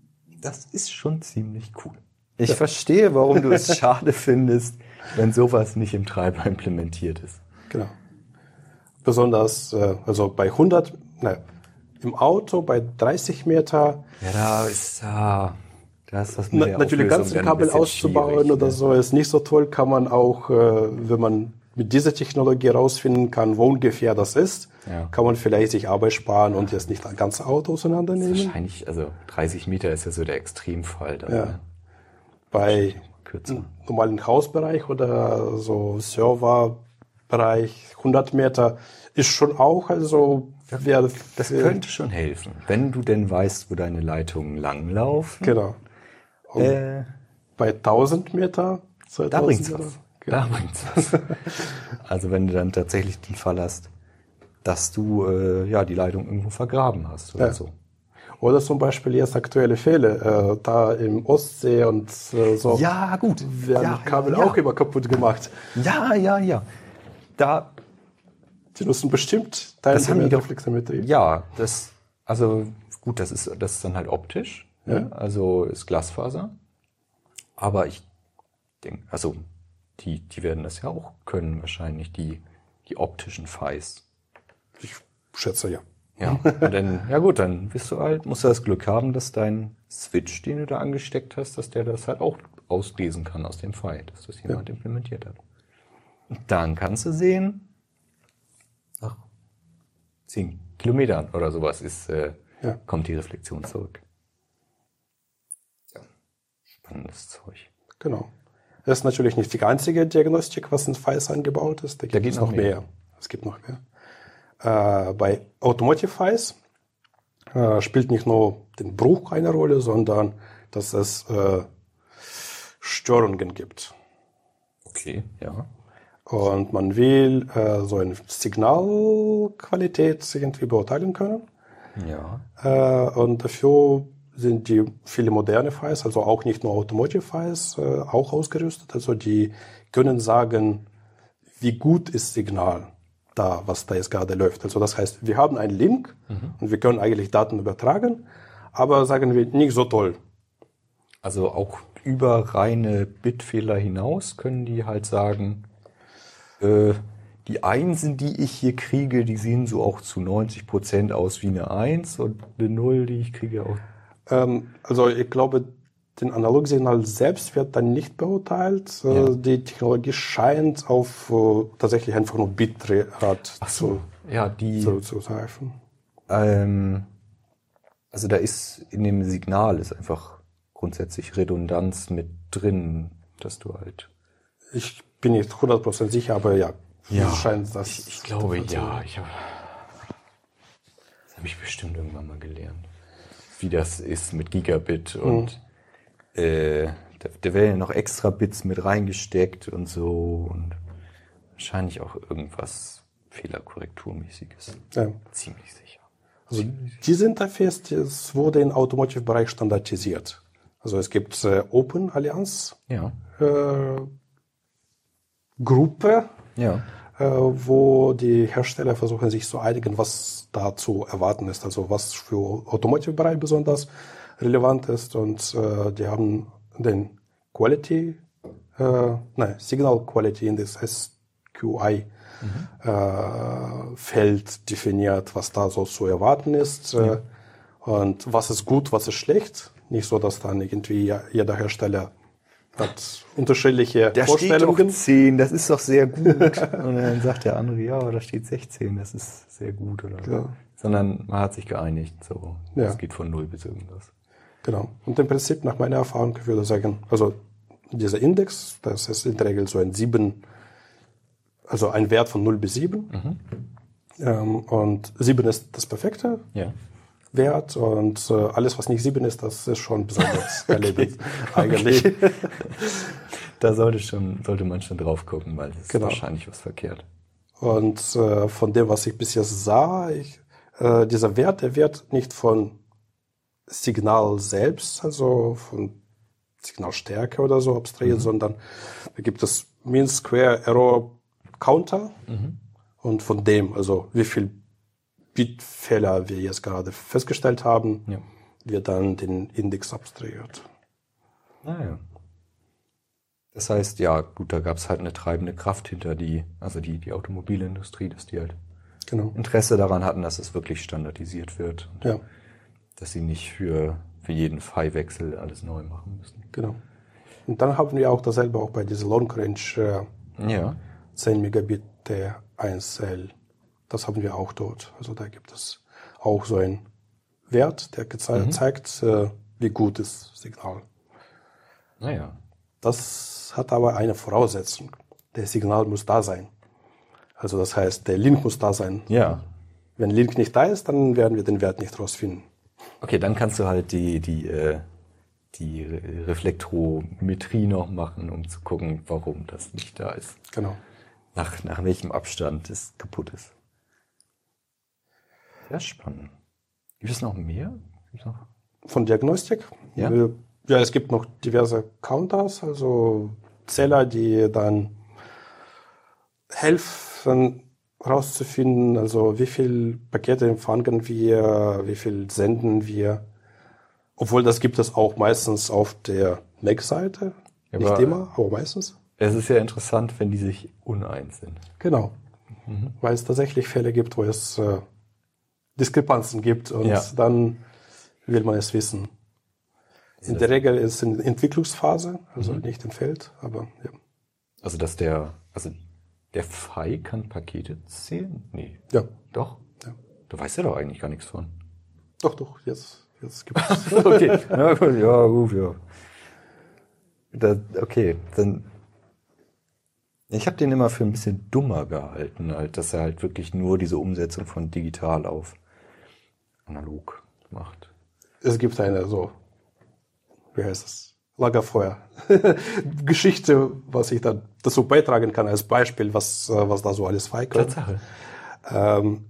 das ist schon ziemlich cool. Ich ja. verstehe, warum du es schade findest, wenn sowas nicht im Treiber implementiert ist. Genau. Besonders, also bei hundert, ne, im Auto bei dreißig Meter. Ja, da ist, ah, da ist das mit na, natürlich ganz ein Kabel auszubauen oder ne? so ist nicht so toll. Kann man auch, wenn man mit dieser Technologie herausfinden kann, wo ungefähr das ist, ja. kann man vielleicht sich Arbeit sparen und jetzt nicht das ganze Auto auseinandernehmen. Wahrscheinlich, also dreißig Meter ist ja so der Extremfall. Dann, ja. ne? Bei normalen Hausbereich oder so Serverbereich hundert Meter ist schon auch, also wer, das könnte schon helfen, wenn du denn weißt, wo deine Leitungen langlaufen. Genau. Äh, bei tausend Meter, da bringt's was. Da bringt's was. Also wenn du dann tatsächlich den Fall hast, dass du äh, ja die Leitung irgendwo vergraben hast oder ja. so. Oder zum Beispiel jetzt aktuelle Fälle, äh, da im Ostsee und äh, so. Ja, gut. Werden ja, Kabel ja. auch immer kaputt gemacht. Ja, ja, ja. Da. Die nutzen bestimmt Teile das haben die doch. Flexometrie. Ja, das, also gut, das ist, das ist dann halt optisch. Ja. Ne? Also ist Glasfaser. Aber ich denke, also die, die werden das ja auch können, wahrscheinlich, die, die optischen Fies. Ich schätze, ja. Ja, und dann, ja gut, dann bist du halt, musst du das Glück haben, dass dein Switch, den du da angesteckt hast, dass der das halt auch auslesen kann aus dem File, dass das jemand ja. implementiert hat. Und dann kannst du sehen, nach zehn Kilometern oder sowas ist, äh, ja. kommt die Reflexion zurück. Ja, spannendes Zeug. Genau. Das ist natürlich nicht die einzige Diagnostik, was in Files eingebaut ist. Da gibt da es noch mehr. mehr. Es gibt noch mehr. Äh, bei Automotive Files äh, spielt nicht nur den Bruch eine Rolle, sondern dass es äh, Störungen gibt. Okay, ja. Und man will äh, so eine Signalqualität irgendwie beurteilen können. Ja. Äh, und dafür sind die viele moderne Files, also auch nicht nur Automotive Files, äh, auch ausgerüstet. Also die können sagen, wie gut ist Signal da, was da jetzt gerade läuft. Also das heißt, wir haben einen Link mhm. und wir können eigentlich Daten übertragen, aber sagen wir nicht so toll. Also auch über reine Bitfehler hinaus können die halt sagen, äh, die Einsen, die ich hier kriege, die sehen so auch zu neunzig Prozent aus wie eine Eins und eine Null, die ich kriege auch. Ähm, also ich glaube, den Analogsignal selbst wird dann nicht beurteilt. Ja. Die Technologie scheint auf uh, tatsächlich einfach nur Bitrate Ach so. zu, ja, die, zu, zu greifen. Ähm, also da ist in dem Signal ist einfach grundsätzlich Redundanz mit drin, dass du halt... Ich bin nicht hundert Prozent sicher, aber ja, ja scheint das... Ich, ich glaube, ja. Ich hab, das habe ich bestimmt irgendwann mal gelernt. Wie das ist mit Gigabit und... Mhm. Äh, da, da werden noch extra Bits mit reingesteckt und so und wahrscheinlich auch irgendwas Fehlerkorrekturmäßiges. Ja. Ziemlich sicher. Also diese Interface, es wurde im Automotive-Bereich standardisiert. Also es gibt äh, Open Allianz ja. äh, Gruppe, ja. äh, wo die Hersteller versuchen sich zu einigen, was da zu erwarten ist. Also was für Automotive-Bereich besonders relevant ist und äh, die haben den Quality, äh, nein, Signal Quality Index S Q I mhm. äh, Feld definiert, was da so zu erwarten ist äh, ja. und was ist gut, was ist schlecht. Nicht so, dass dann irgendwie jeder Hersteller hat unterschiedliche da Vorstellungen. Da steht doch zehn, das ist doch sehr gut. Und dann sagt der andere, ja, da steht sechzehn, das ist sehr gut. Oder ja. Sondern man hat sich geeinigt, so. Es ja. geht von null bis irgendwas. Genau. Und im Prinzip, nach meiner Erfahrung, würde ich sagen, also dieser Index, das ist in der Regel so ein sieben, also ein Wert von null bis sieben. Mhm. Ähm, und sieben ist das perfekte ja. Wert und äh, alles, was nicht sieben ist, das ist schon besonders erledigt. Eigentlich. Okay. Da sollte, schon, sollte man schon drauf gucken, weil es ist genau. wahrscheinlich was verkehrt. Und äh, von dem, was ich bis jetzt sah, ich, äh, dieser Wert, der wird nicht von Signal selbst, also von Signalstärke oder so abstrahiert, mhm. sondern da gibt es Mean Square Error Counter mhm. und von dem, also wie viel Bitfehler wir jetzt gerade festgestellt haben, ja. wird dann den Index abstrahiert. Naja. Das heißt, ja, gut, da gab es halt eine treibende Kraft hinter die, also die, die Automobilindustrie, dass die halt Genau. Interesse daran hatten, dass es wirklich standardisiert wird. Und Ja, dass sie nicht für, für jeden Phi-Wechsel alles neu machen müssen. genau. Und dann haben wir auch dasselbe auch bei dieser Long Range äh, Ja. zehn Megabit T eins L. Das haben wir auch dort. Also da gibt es auch so einen Wert, der geze- Mhm. zeigt, äh, wie gut ist das Signal. Naja. Das hat aber eine Voraussetzung. Der Signal muss da sein. Also das heißt, der Link muss da sein. Ja. Wenn Link nicht da ist, dann werden wir den Wert nicht rausfinden. Okay, dann kannst du halt die, die, äh, die Re- Reflektrometrie noch machen, um zu gucken, warum das nicht da ist. Genau. Nach, nach welchem Abstand es kaputt ist. Sehr spannend. Gibt es noch mehr? Gibt's noch? Von Diagnostik? Ja. Äh, Ja, es gibt noch diverse Counters, also Zähler, die dann helfen herauszufinden, also wie viel Pakete empfangen wir, wie viel senden wir. Obwohl das gibt es auch meistens auf der M A C-Seite. Ja, Nicht aber- immer, aber meistens. Es ist ja interessant, wenn die sich uneins sind. Genau. Weil es tatsächlich Fälle gibt, wo es äh, Diskrepanzen gibt und Ja. dann will man es wissen. In der Regel ist es in der Entwicklungsphase, also nicht im Feld, aber ja. Also, dass der, also der Phi kann Pakete zählen? Nee. Ja, Doch? Ja. Du weißt ja doch eigentlich gar nichts von. doch, doch, jetzt, jetzt gibt es. Okay, ja, gut, ja, gut, ja. Da, okay, dann. Ich habe den immer für ein bisschen dummer gehalten, halt, dass er halt wirklich nur diese Umsetzung von digital auf analog macht. Es gibt eine so, wie heißt es, Lagerfeuer Geschichte, was ich da dazu beitragen kann als Beispiel, was, äh, was da so alles frei kann. Tatsache. Ähm,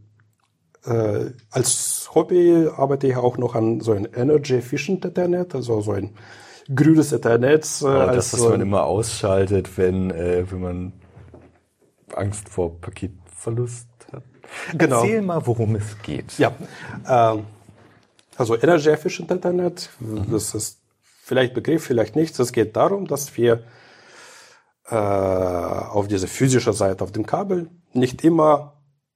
äh, als Hobby arbeite ich auch noch an so ein Energy Efficient Ethernet, also so ein grünes Ethernet. Äh, Aber als das, was so man ein- immer ausschaltet, wenn, äh, wenn man Angst vor Paketverlust hat. Genau. Erzähl mal, worum es geht. Ja, ähm, also Energy Efficient Internet, das ist vielleicht Begriff, vielleicht nicht. Es geht darum, dass wir äh, auf diese physische Seite, auf dem Kabel, nicht immer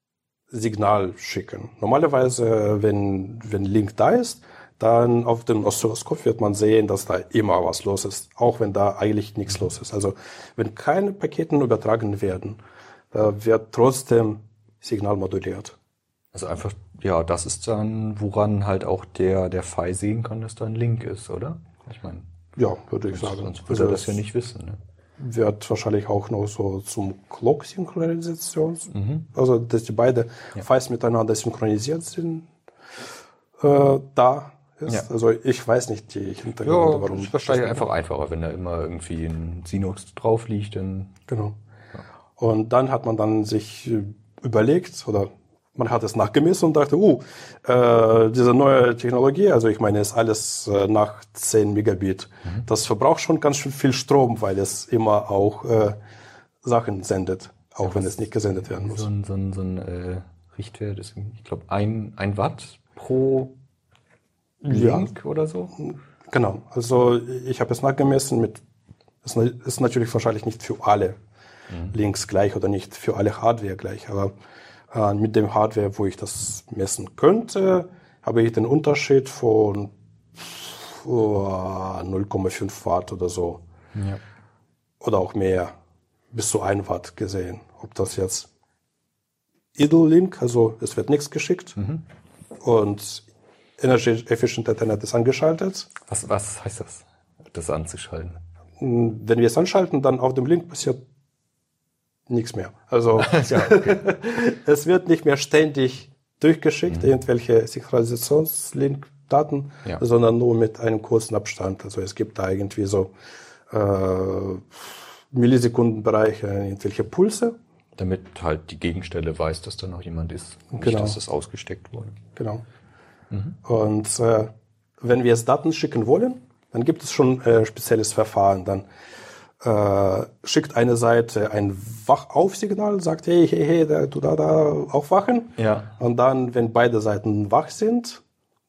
Signal schicken. Normalerweise, wenn, wenn Link da ist, dann auf dem Oszilloskop wird man sehen, dass da immer was los ist, auch wenn da eigentlich nichts los ist. Also wenn keine Pakete übertragen werden, da wird trotzdem Signal moduliert. Also einfach, ja, das ist dann, woran halt auch der, der Phi sehen kann, dass da ein Link ist, oder? Ich meine, Ja, würde ich sagen. sonst würde Also er das es ja nicht wissen, ne? wird wahrscheinlich auch noch so zum Clock-Synchronisation, also dass die beide Ja. Files miteinander synchronisiert sind, äh, da ist. Ja. Also ich weiß nicht die Hintergründe, warum. ist wahrscheinlich das- einfach einfacher, wenn da immer irgendwie ein Sinus drauf liegt, dann. Genau. Und dann hat man dann sich äh, überlegt, oder man hat es nachgemessen und dachte, uh, äh, diese neue Technologie, also ich meine, ist alles äh, nach zehn Megabit. Das verbraucht schon ganz schön viel Strom, weil es immer auch äh, Sachen sendet, auch wenn es nicht gesendet werden muss. So ein, so ein, so ein äh, Richtwert ist, ich glaube, ein, ein Watt pro Ja. Link oder so. Genau, also ich habe es nachgemessen mit, es ist natürlich wahrscheinlich nicht für alle Links gleich oder nicht für alle Hardware gleich, aber äh, mit dem Hardware, wo ich das messen könnte, habe ich den Unterschied von uh, null Komma fünf Watt oder so Ja. oder auch mehr, bis zu ein Watt gesehen. Ob das jetzt Idle Link, also es wird nichts geschickt und Energy Efficient Ethernet ist angeschaltet. Was, was heißt das, das anzuschalten? Wenn wir es anschalten, dann auf dem Link passiert nichts mehr. Also Ja, okay. es wird nicht mehr ständig durchgeschickt, irgendwelche Synchronisations-Link-Daten, Ja. sondern nur mit einem kurzen Abstand. Also es gibt da irgendwie so äh, Millisekundenbereiche, irgendwelche Pulse. Damit halt die Gegenstelle weiß, dass da noch jemand ist. Und Genau. Nicht, dass das ausgesteckt wurde. Genau. Und äh, wenn wir jetzt Daten schicken wollen, dann gibt es schon äh, spezielles Verfahren. Dann äh, schickt eine Seite ein Wachaufsignal, sagt, hey, hey, hey, da, du da, da aufwachen. Ja. Und dann, wenn beide Seiten wach sind,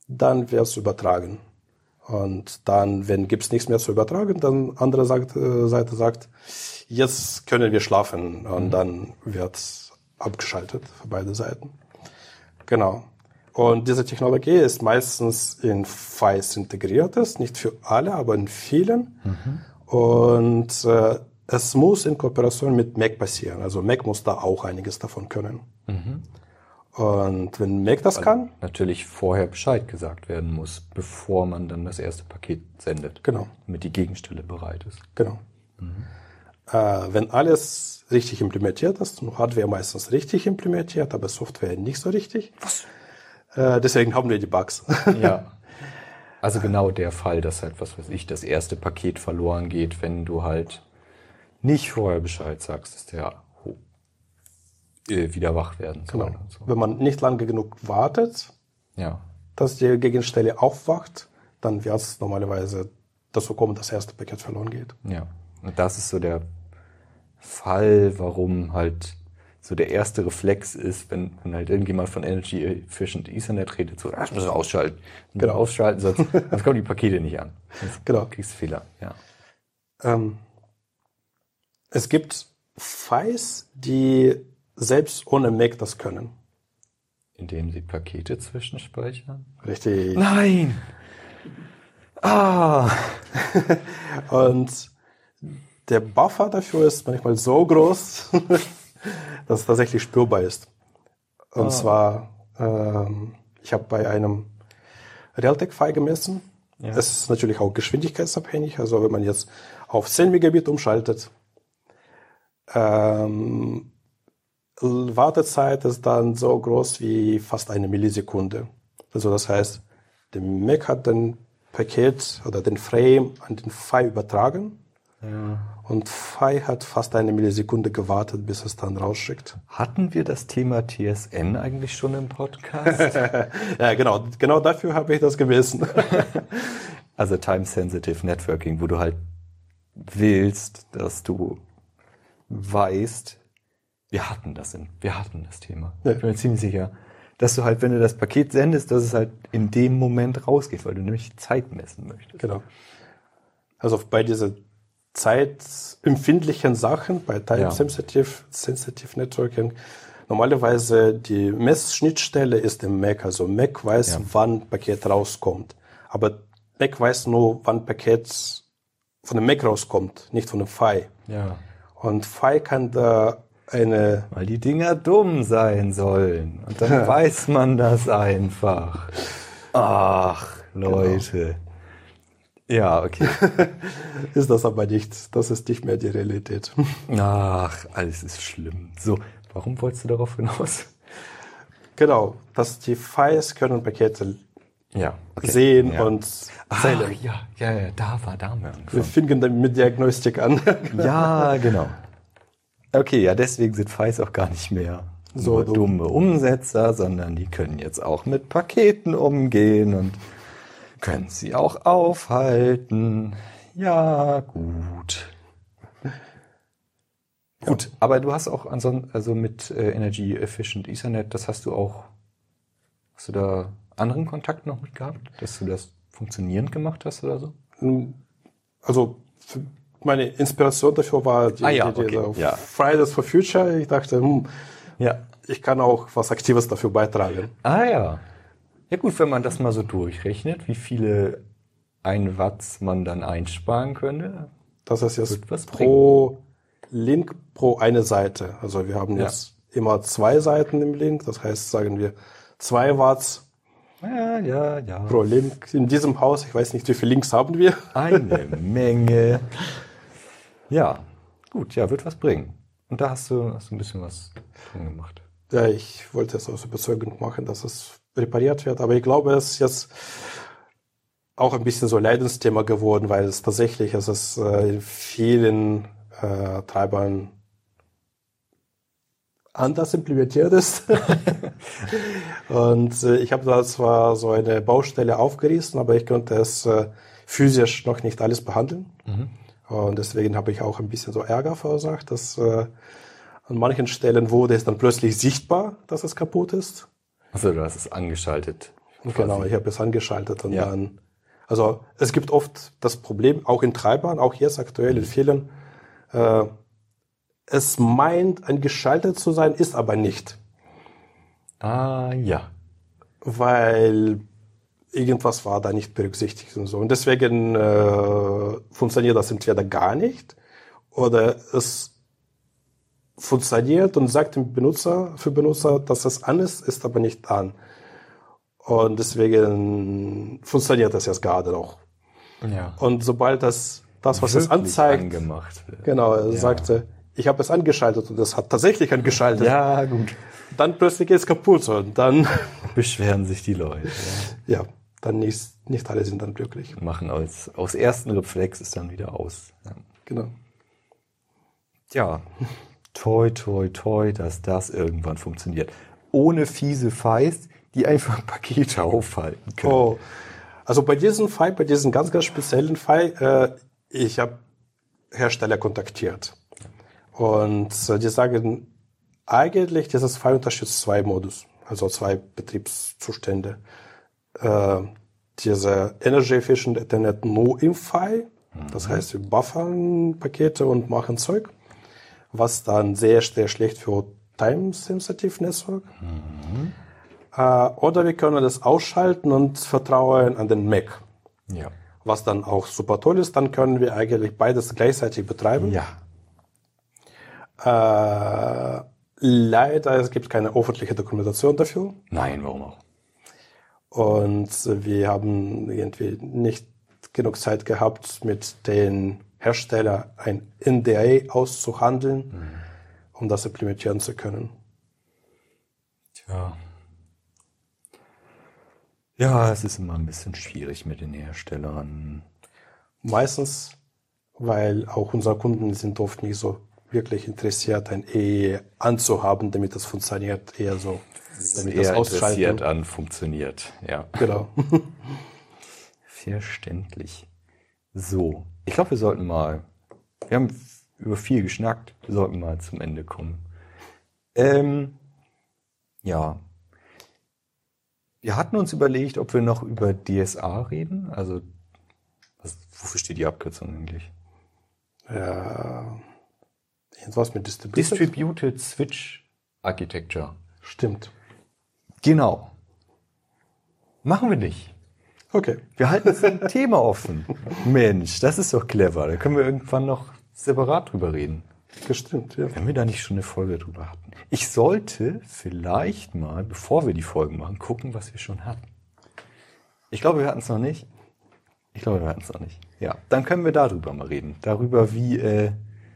dann wird es übertragen. Und dann, wenn gibt's nichts mehr zu übertragen, dann andere Seite, Seite sagt, jetzt können wir schlafen. Und mhm. dann wird's abgeschaltet für beide Seiten. Genau. Und diese Technologie ist meistens in F I S integriert, ist nicht für alle, aber in vielen. Mhm. Und äh, es muss in Kooperation mit Mac passieren. Also Mac muss da auch einiges davon können. Mhm. Und wenn Mac das Weil kann... natürlich vorher Bescheid gesagt werden muss, bevor man dann das erste Paket sendet. Genau. Damit die Gegenstelle bereit ist. Genau. Mhm. Äh, wenn alles richtig implementiert ist, Hardware meistens richtig implementiert, aber Software nicht so richtig. Was? Äh, deswegen haben wir die Bugs. Ja. Also genau der Fall, dass halt, was weiß ich, das erste Paket verloren geht, wenn du halt nicht vorher Bescheid sagst, dass der wieder wach werden soll. Genau. So. Wenn man nicht lange genug wartet, ja. dass die Gegenstelle aufwacht, dann wird es normalerweise dazu kommen, dass das erste Paket verloren geht. Ja, und das ist so der Fall, warum halt so der erste Reflex ist, wenn, wenn halt irgendjemand von Energy Efficient Ethernet redet, so, das müssen wir ausschalten. Genau. Ausschalten, sonst, sonst kommen die Pakete nicht an. Sonst genau. kriegst du Fehler, ja. Ähm, es gibt F I S, die selbst ohne Mac das können. Indem sie Pakete zwischenspeichern? Richtig. Nein! Ah! Und der Buffer dafür ist manchmal so groß, dass es tatsächlich spürbar ist. Und ah. zwar, ähm, ich habe bei einem Realtek-F I gemessen. Ja. Es ist natürlich auch geschwindigkeitsabhängig. Also wenn man jetzt auf zehn Megabit umschaltet, ähm, Wartezeit ist dann so groß wie fast eine Millisekunde. Also das heißt, der Mac hat den Paket oder den Frame an den F I übertragen. Ja. Und F I hat fast eine Millisekunde gewartet, bis es dann rausschickt. Hatten wir das Thema T S N eigentlich schon im Podcast? Ja, genau. Genau dafür habe ich das gemessen. Also Time-Sensitive Networking, wo du halt willst, dass du weißt, wir hatten das in, wir hatten das Thema. Ja. Ich bin mir ziemlich sicher, dass du halt, wenn du das Paket sendest, dass es halt in dem Moment rausgeht, weil du nämlich Zeit messen möchtest. Genau. Also bei diesen zeitempfindlichen Sachen, bei Time-Sensitive ja. Sensitive Networking, normalerweise die Messschnittstelle ist im Mac. Also Mac weiß, ja. wann Paket rauskommt. Aber Mac weiß nur, wann Paket von dem Mac rauskommt, nicht von dem F I. Ja. Und F I kann da eine... Weil die Dinger dumm sein sollen. Und dann weiß man das einfach. Ach, Leute. Genau. Ja, okay. Ist das aber nicht. Das ist nicht mehr die Realität. Ach, alles ist schlimm. So, warum wolltest du darauf hinaus? Genau, dass die F Is können Pakete ja, okay. sehen ja. und zählen. Ach, ja, ja, ja, da war da mal. Wir fingen dann mit Diagnostik an. Ja, genau. Okay, ja, deswegen sind F Is auch gar nicht mehr so dumm. dumme Umsetzer, sondern die können jetzt auch mit Paketen umgehen und können sie auch aufhalten. Ja, gut. Ja. Gut, aber du hast auch ansonsten, also mit äh, Energy Efficient Ethernet, das hast du auch, hast du da anderen Kontakt noch mit gehabt, dass du das funktionierend gemacht hast oder so? Also meine Inspiration dafür war die, ah, ja, die, die okay. ja. Fridays for Future. Ich dachte, hm, ja. ich kann auch was Aktives dafür beitragen. Ah ja. Ja gut, wenn man das mal so durchrechnet, wie viele ein Watt man dann einsparen könnte. Das ist jetzt was pro Link pro eine Seite. Also wir haben ja. jetzt immer zwei Seiten im Link. Das heißt, sagen wir zwei Watt ja, ja, ja. pro Link. In diesem Haus, ich weiß nicht, wie viele Links haben wir. Eine Menge. Ja, gut, ja, wird was bringen. Und da hast du, hast du ein bisschen was drin gemacht. Ja, ich wollte es aus Überzeugung machen, dass es repariert wird. Aber ich glaube, es ist jetzt auch ein bisschen so Leidensthema geworden, weil es tatsächlich, es ist äh, in vielen äh, Treibern anders implementiert ist. Und äh, ich habe da zwar so eine Baustelle aufgerissen, aber ich konnte es äh, physisch noch nicht alles behandeln. Mhm. Und deswegen habe ich auch ein bisschen so Ärger verursacht, dass äh, an manchen Stellen wurde es dann plötzlich sichtbar, dass es kaputt ist. Also du hast es angeschaltet. Genau, ich habe es angeschaltet und ja. dann, also es gibt oft das Problem, auch in Treibern, auch jetzt aktuell in vielen, äh, es meint, eingeschaltet zu sein, ist aber nicht. Ah, ja. Weil irgendwas war da nicht berücksichtigt und so. Und deswegen äh, funktioniert das entweder gar nicht oder es funktioniert und sagt dem Benutzer, für Benutzer, dass es an ist, ist aber nicht an. Und deswegen funktioniert das jetzt gerade noch. Ja. Und sobald das, das was es Wirklich anzeigt, angemacht wird. genau, er Ja. sagte, ich habe es angeschaltet und es hat tatsächlich angeschaltet. Ja, gut. Dann plötzlich geht es kaputt und dann, Beschweren sich die Leute. Ja. ja, dann nicht, nicht alle sind dann glücklich. Machen aus, aus ersten Reflex ist dann wieder aus. Ja. Genau. Ja, toi, toi, toi, dass das irgendwann funktioniert. Ohne fiese Feist, die einfach Pakete aufhalten können. Oh, also bei diesem Fall, bei diesem ganz, ganz speziellen Fall, äh, ich habe Hersteller kontaktiert. Und äh, die sagen, eigentlich dieses Fall unterstützt zwei Modus, also zwei Betriebszustände. Äh, diese Energy Efficient Ethernet nur im File, mhm. das heißt, wir buffern Pakete und machen Zeug, was dann sehr, sehr schlecht für Time-Sensitive Network. Mhm. Äh, oder wir können das ausschalten und vertrauen an den Mac. Ja. Was dann auch super toll ist, dann können wir eigentlich beides gleichzeitig betreiben. Ja. Äh, leider, es gibt keine öffentliche Dokumentation dafür. Nein, warum auch? Und wir haben irgendwie nicht genug Zeit gehabt, mit den Herstellern ein N D A auszuhandeln, mhm. um das implementieren zu können. Tja. Ja, es ist immer ein bisschen schwierig mit den Herstellern. Meistens, weil auch unsere Kunden sind oft nicht so wirklich interessiert, ein E anzuhaben, damit das funktioniert, eher so, damit eher das ausschalten. interessiert an funktioniert, ja. Genau. Verständlich. So, ich glaube, wir sollten mal, wir haben über viel geschnackt, wir sollten mal zum Ende kommen. Ähm, ja. Wir hatten uns überlegt, ob wir noch über D S A reden, also, was, wofür steht die Abkürzung eigentlich? Ja, irgendwas mit Distributed. Distributed Switch Architecture. Stimmt. Genau. Machen wir nicht. Okay. Wir halten uns ein Thema offen. Mensch, das ist doch clever. Da können wir irgendwann noch separat drüber reden. Bestimmt, ja. Wenn wir da nicht schon eine Folge drüber hatten. Ich sollte vielleicht mal, bevor wir die Folgen machen, gucken, was wir schon hatten. Ich glaube, wir hatten es noch nicht. Ich glaube, wir hatten es noch nicht. Ja, dann können wir darüber mal reden. Darüber, wie äh,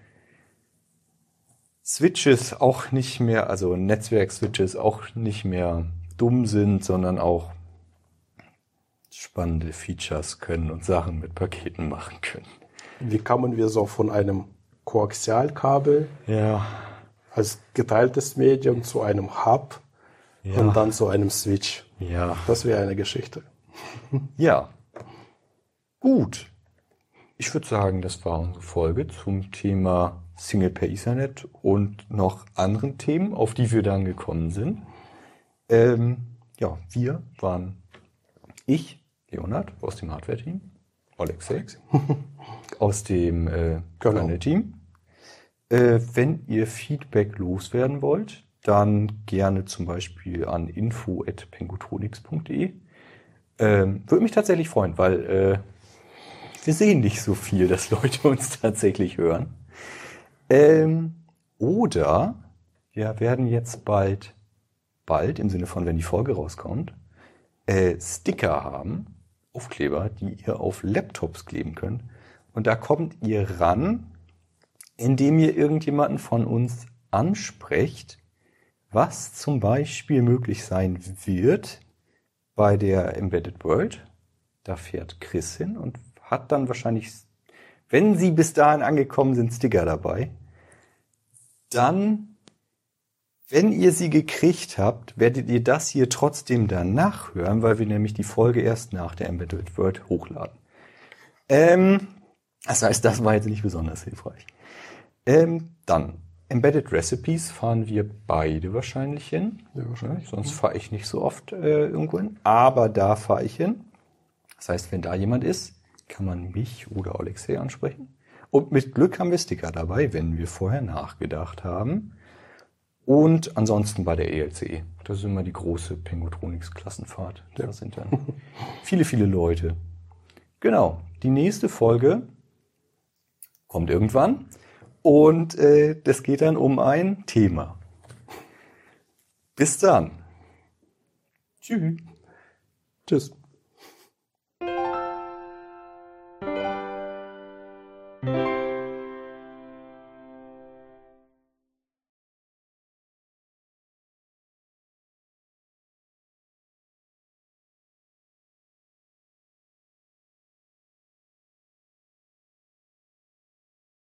Switches auch nicht mehr, also Netzwerk-Switches auch nicht mehr dumm sind, sondern auch spannende Features können und Sachen mit Paketen machen können. Wie kamen wir so von einem Koaxialkabel Ja. als geteiltes Medium zu einem Hub Ja. und dann zu einem Switch? Ja. Das wäre eine Geschichte. Ja. Gut. Ich würde sagen, das war unsere Folge zum Thema Single Pair Ethernet und noch anderen Themen, auf die wir dann gekommen sind. Ähm, ja, wir waren ich, Leonhard, aus dem Hardware-Team, Alexei, aus dem äh, Kernel-Team. Äh, wenn ihr Feedback loswerden wollt, dann gerne zum Beispiel an info at pengutronics punkt de. Ähm, würde mich tatsächlich freuen, weil äh, wir sehen nicht so viel, dass Leute uns tatsächlich hören. Ähm, oder wir werden jetzt bald, bald im Sinne von, wenn die Folge rauskommt, äh, Sticker haben, Aufkleber, die ihr auf Laptops kleben könnt. Und da kommt ihr ran, indem ihr irgendjemanden von uns ansprecht, was zum Beispiel möglich sein wird bei der Embedded World. Da fährt Chris hin und hat dann wahrscheinlich, wenn sie bis dahin angekommen sind, Sticker dabei. Dann, wenn ihr sie gekriegt habt, werdet ihr das hier trotzdem danach hören, weil wir nämlich die Folge erst nach der Embedded World hochladen. Ähm, das heißt, das war jetzt nicht besonders hilfreich. Ähm, dann Embedded Recipes fahren wir beide wahrscheinlich hin. Ja, wahrscheinlich. Sonst fahre ich nicht so oft äh, irgendwo hin. Aber da fahre ich hin. Das heißt, wenn da jemand ist, kann man mich oder Alexei ansprechen. Und mit Glück haben wir Sticker dabei, wenn wir vorher nachgedacht haben. Und ansonsten bei der E L C E. Das ist immer die große Pengotronics-Klassenfahrt. Da ja. sind dann viele, viele Leute. Genau. Die nächste Folge kommt irgendwann. Und äh, das geht dann um ein Thema. Bis dann. Tschüss. Tschüss.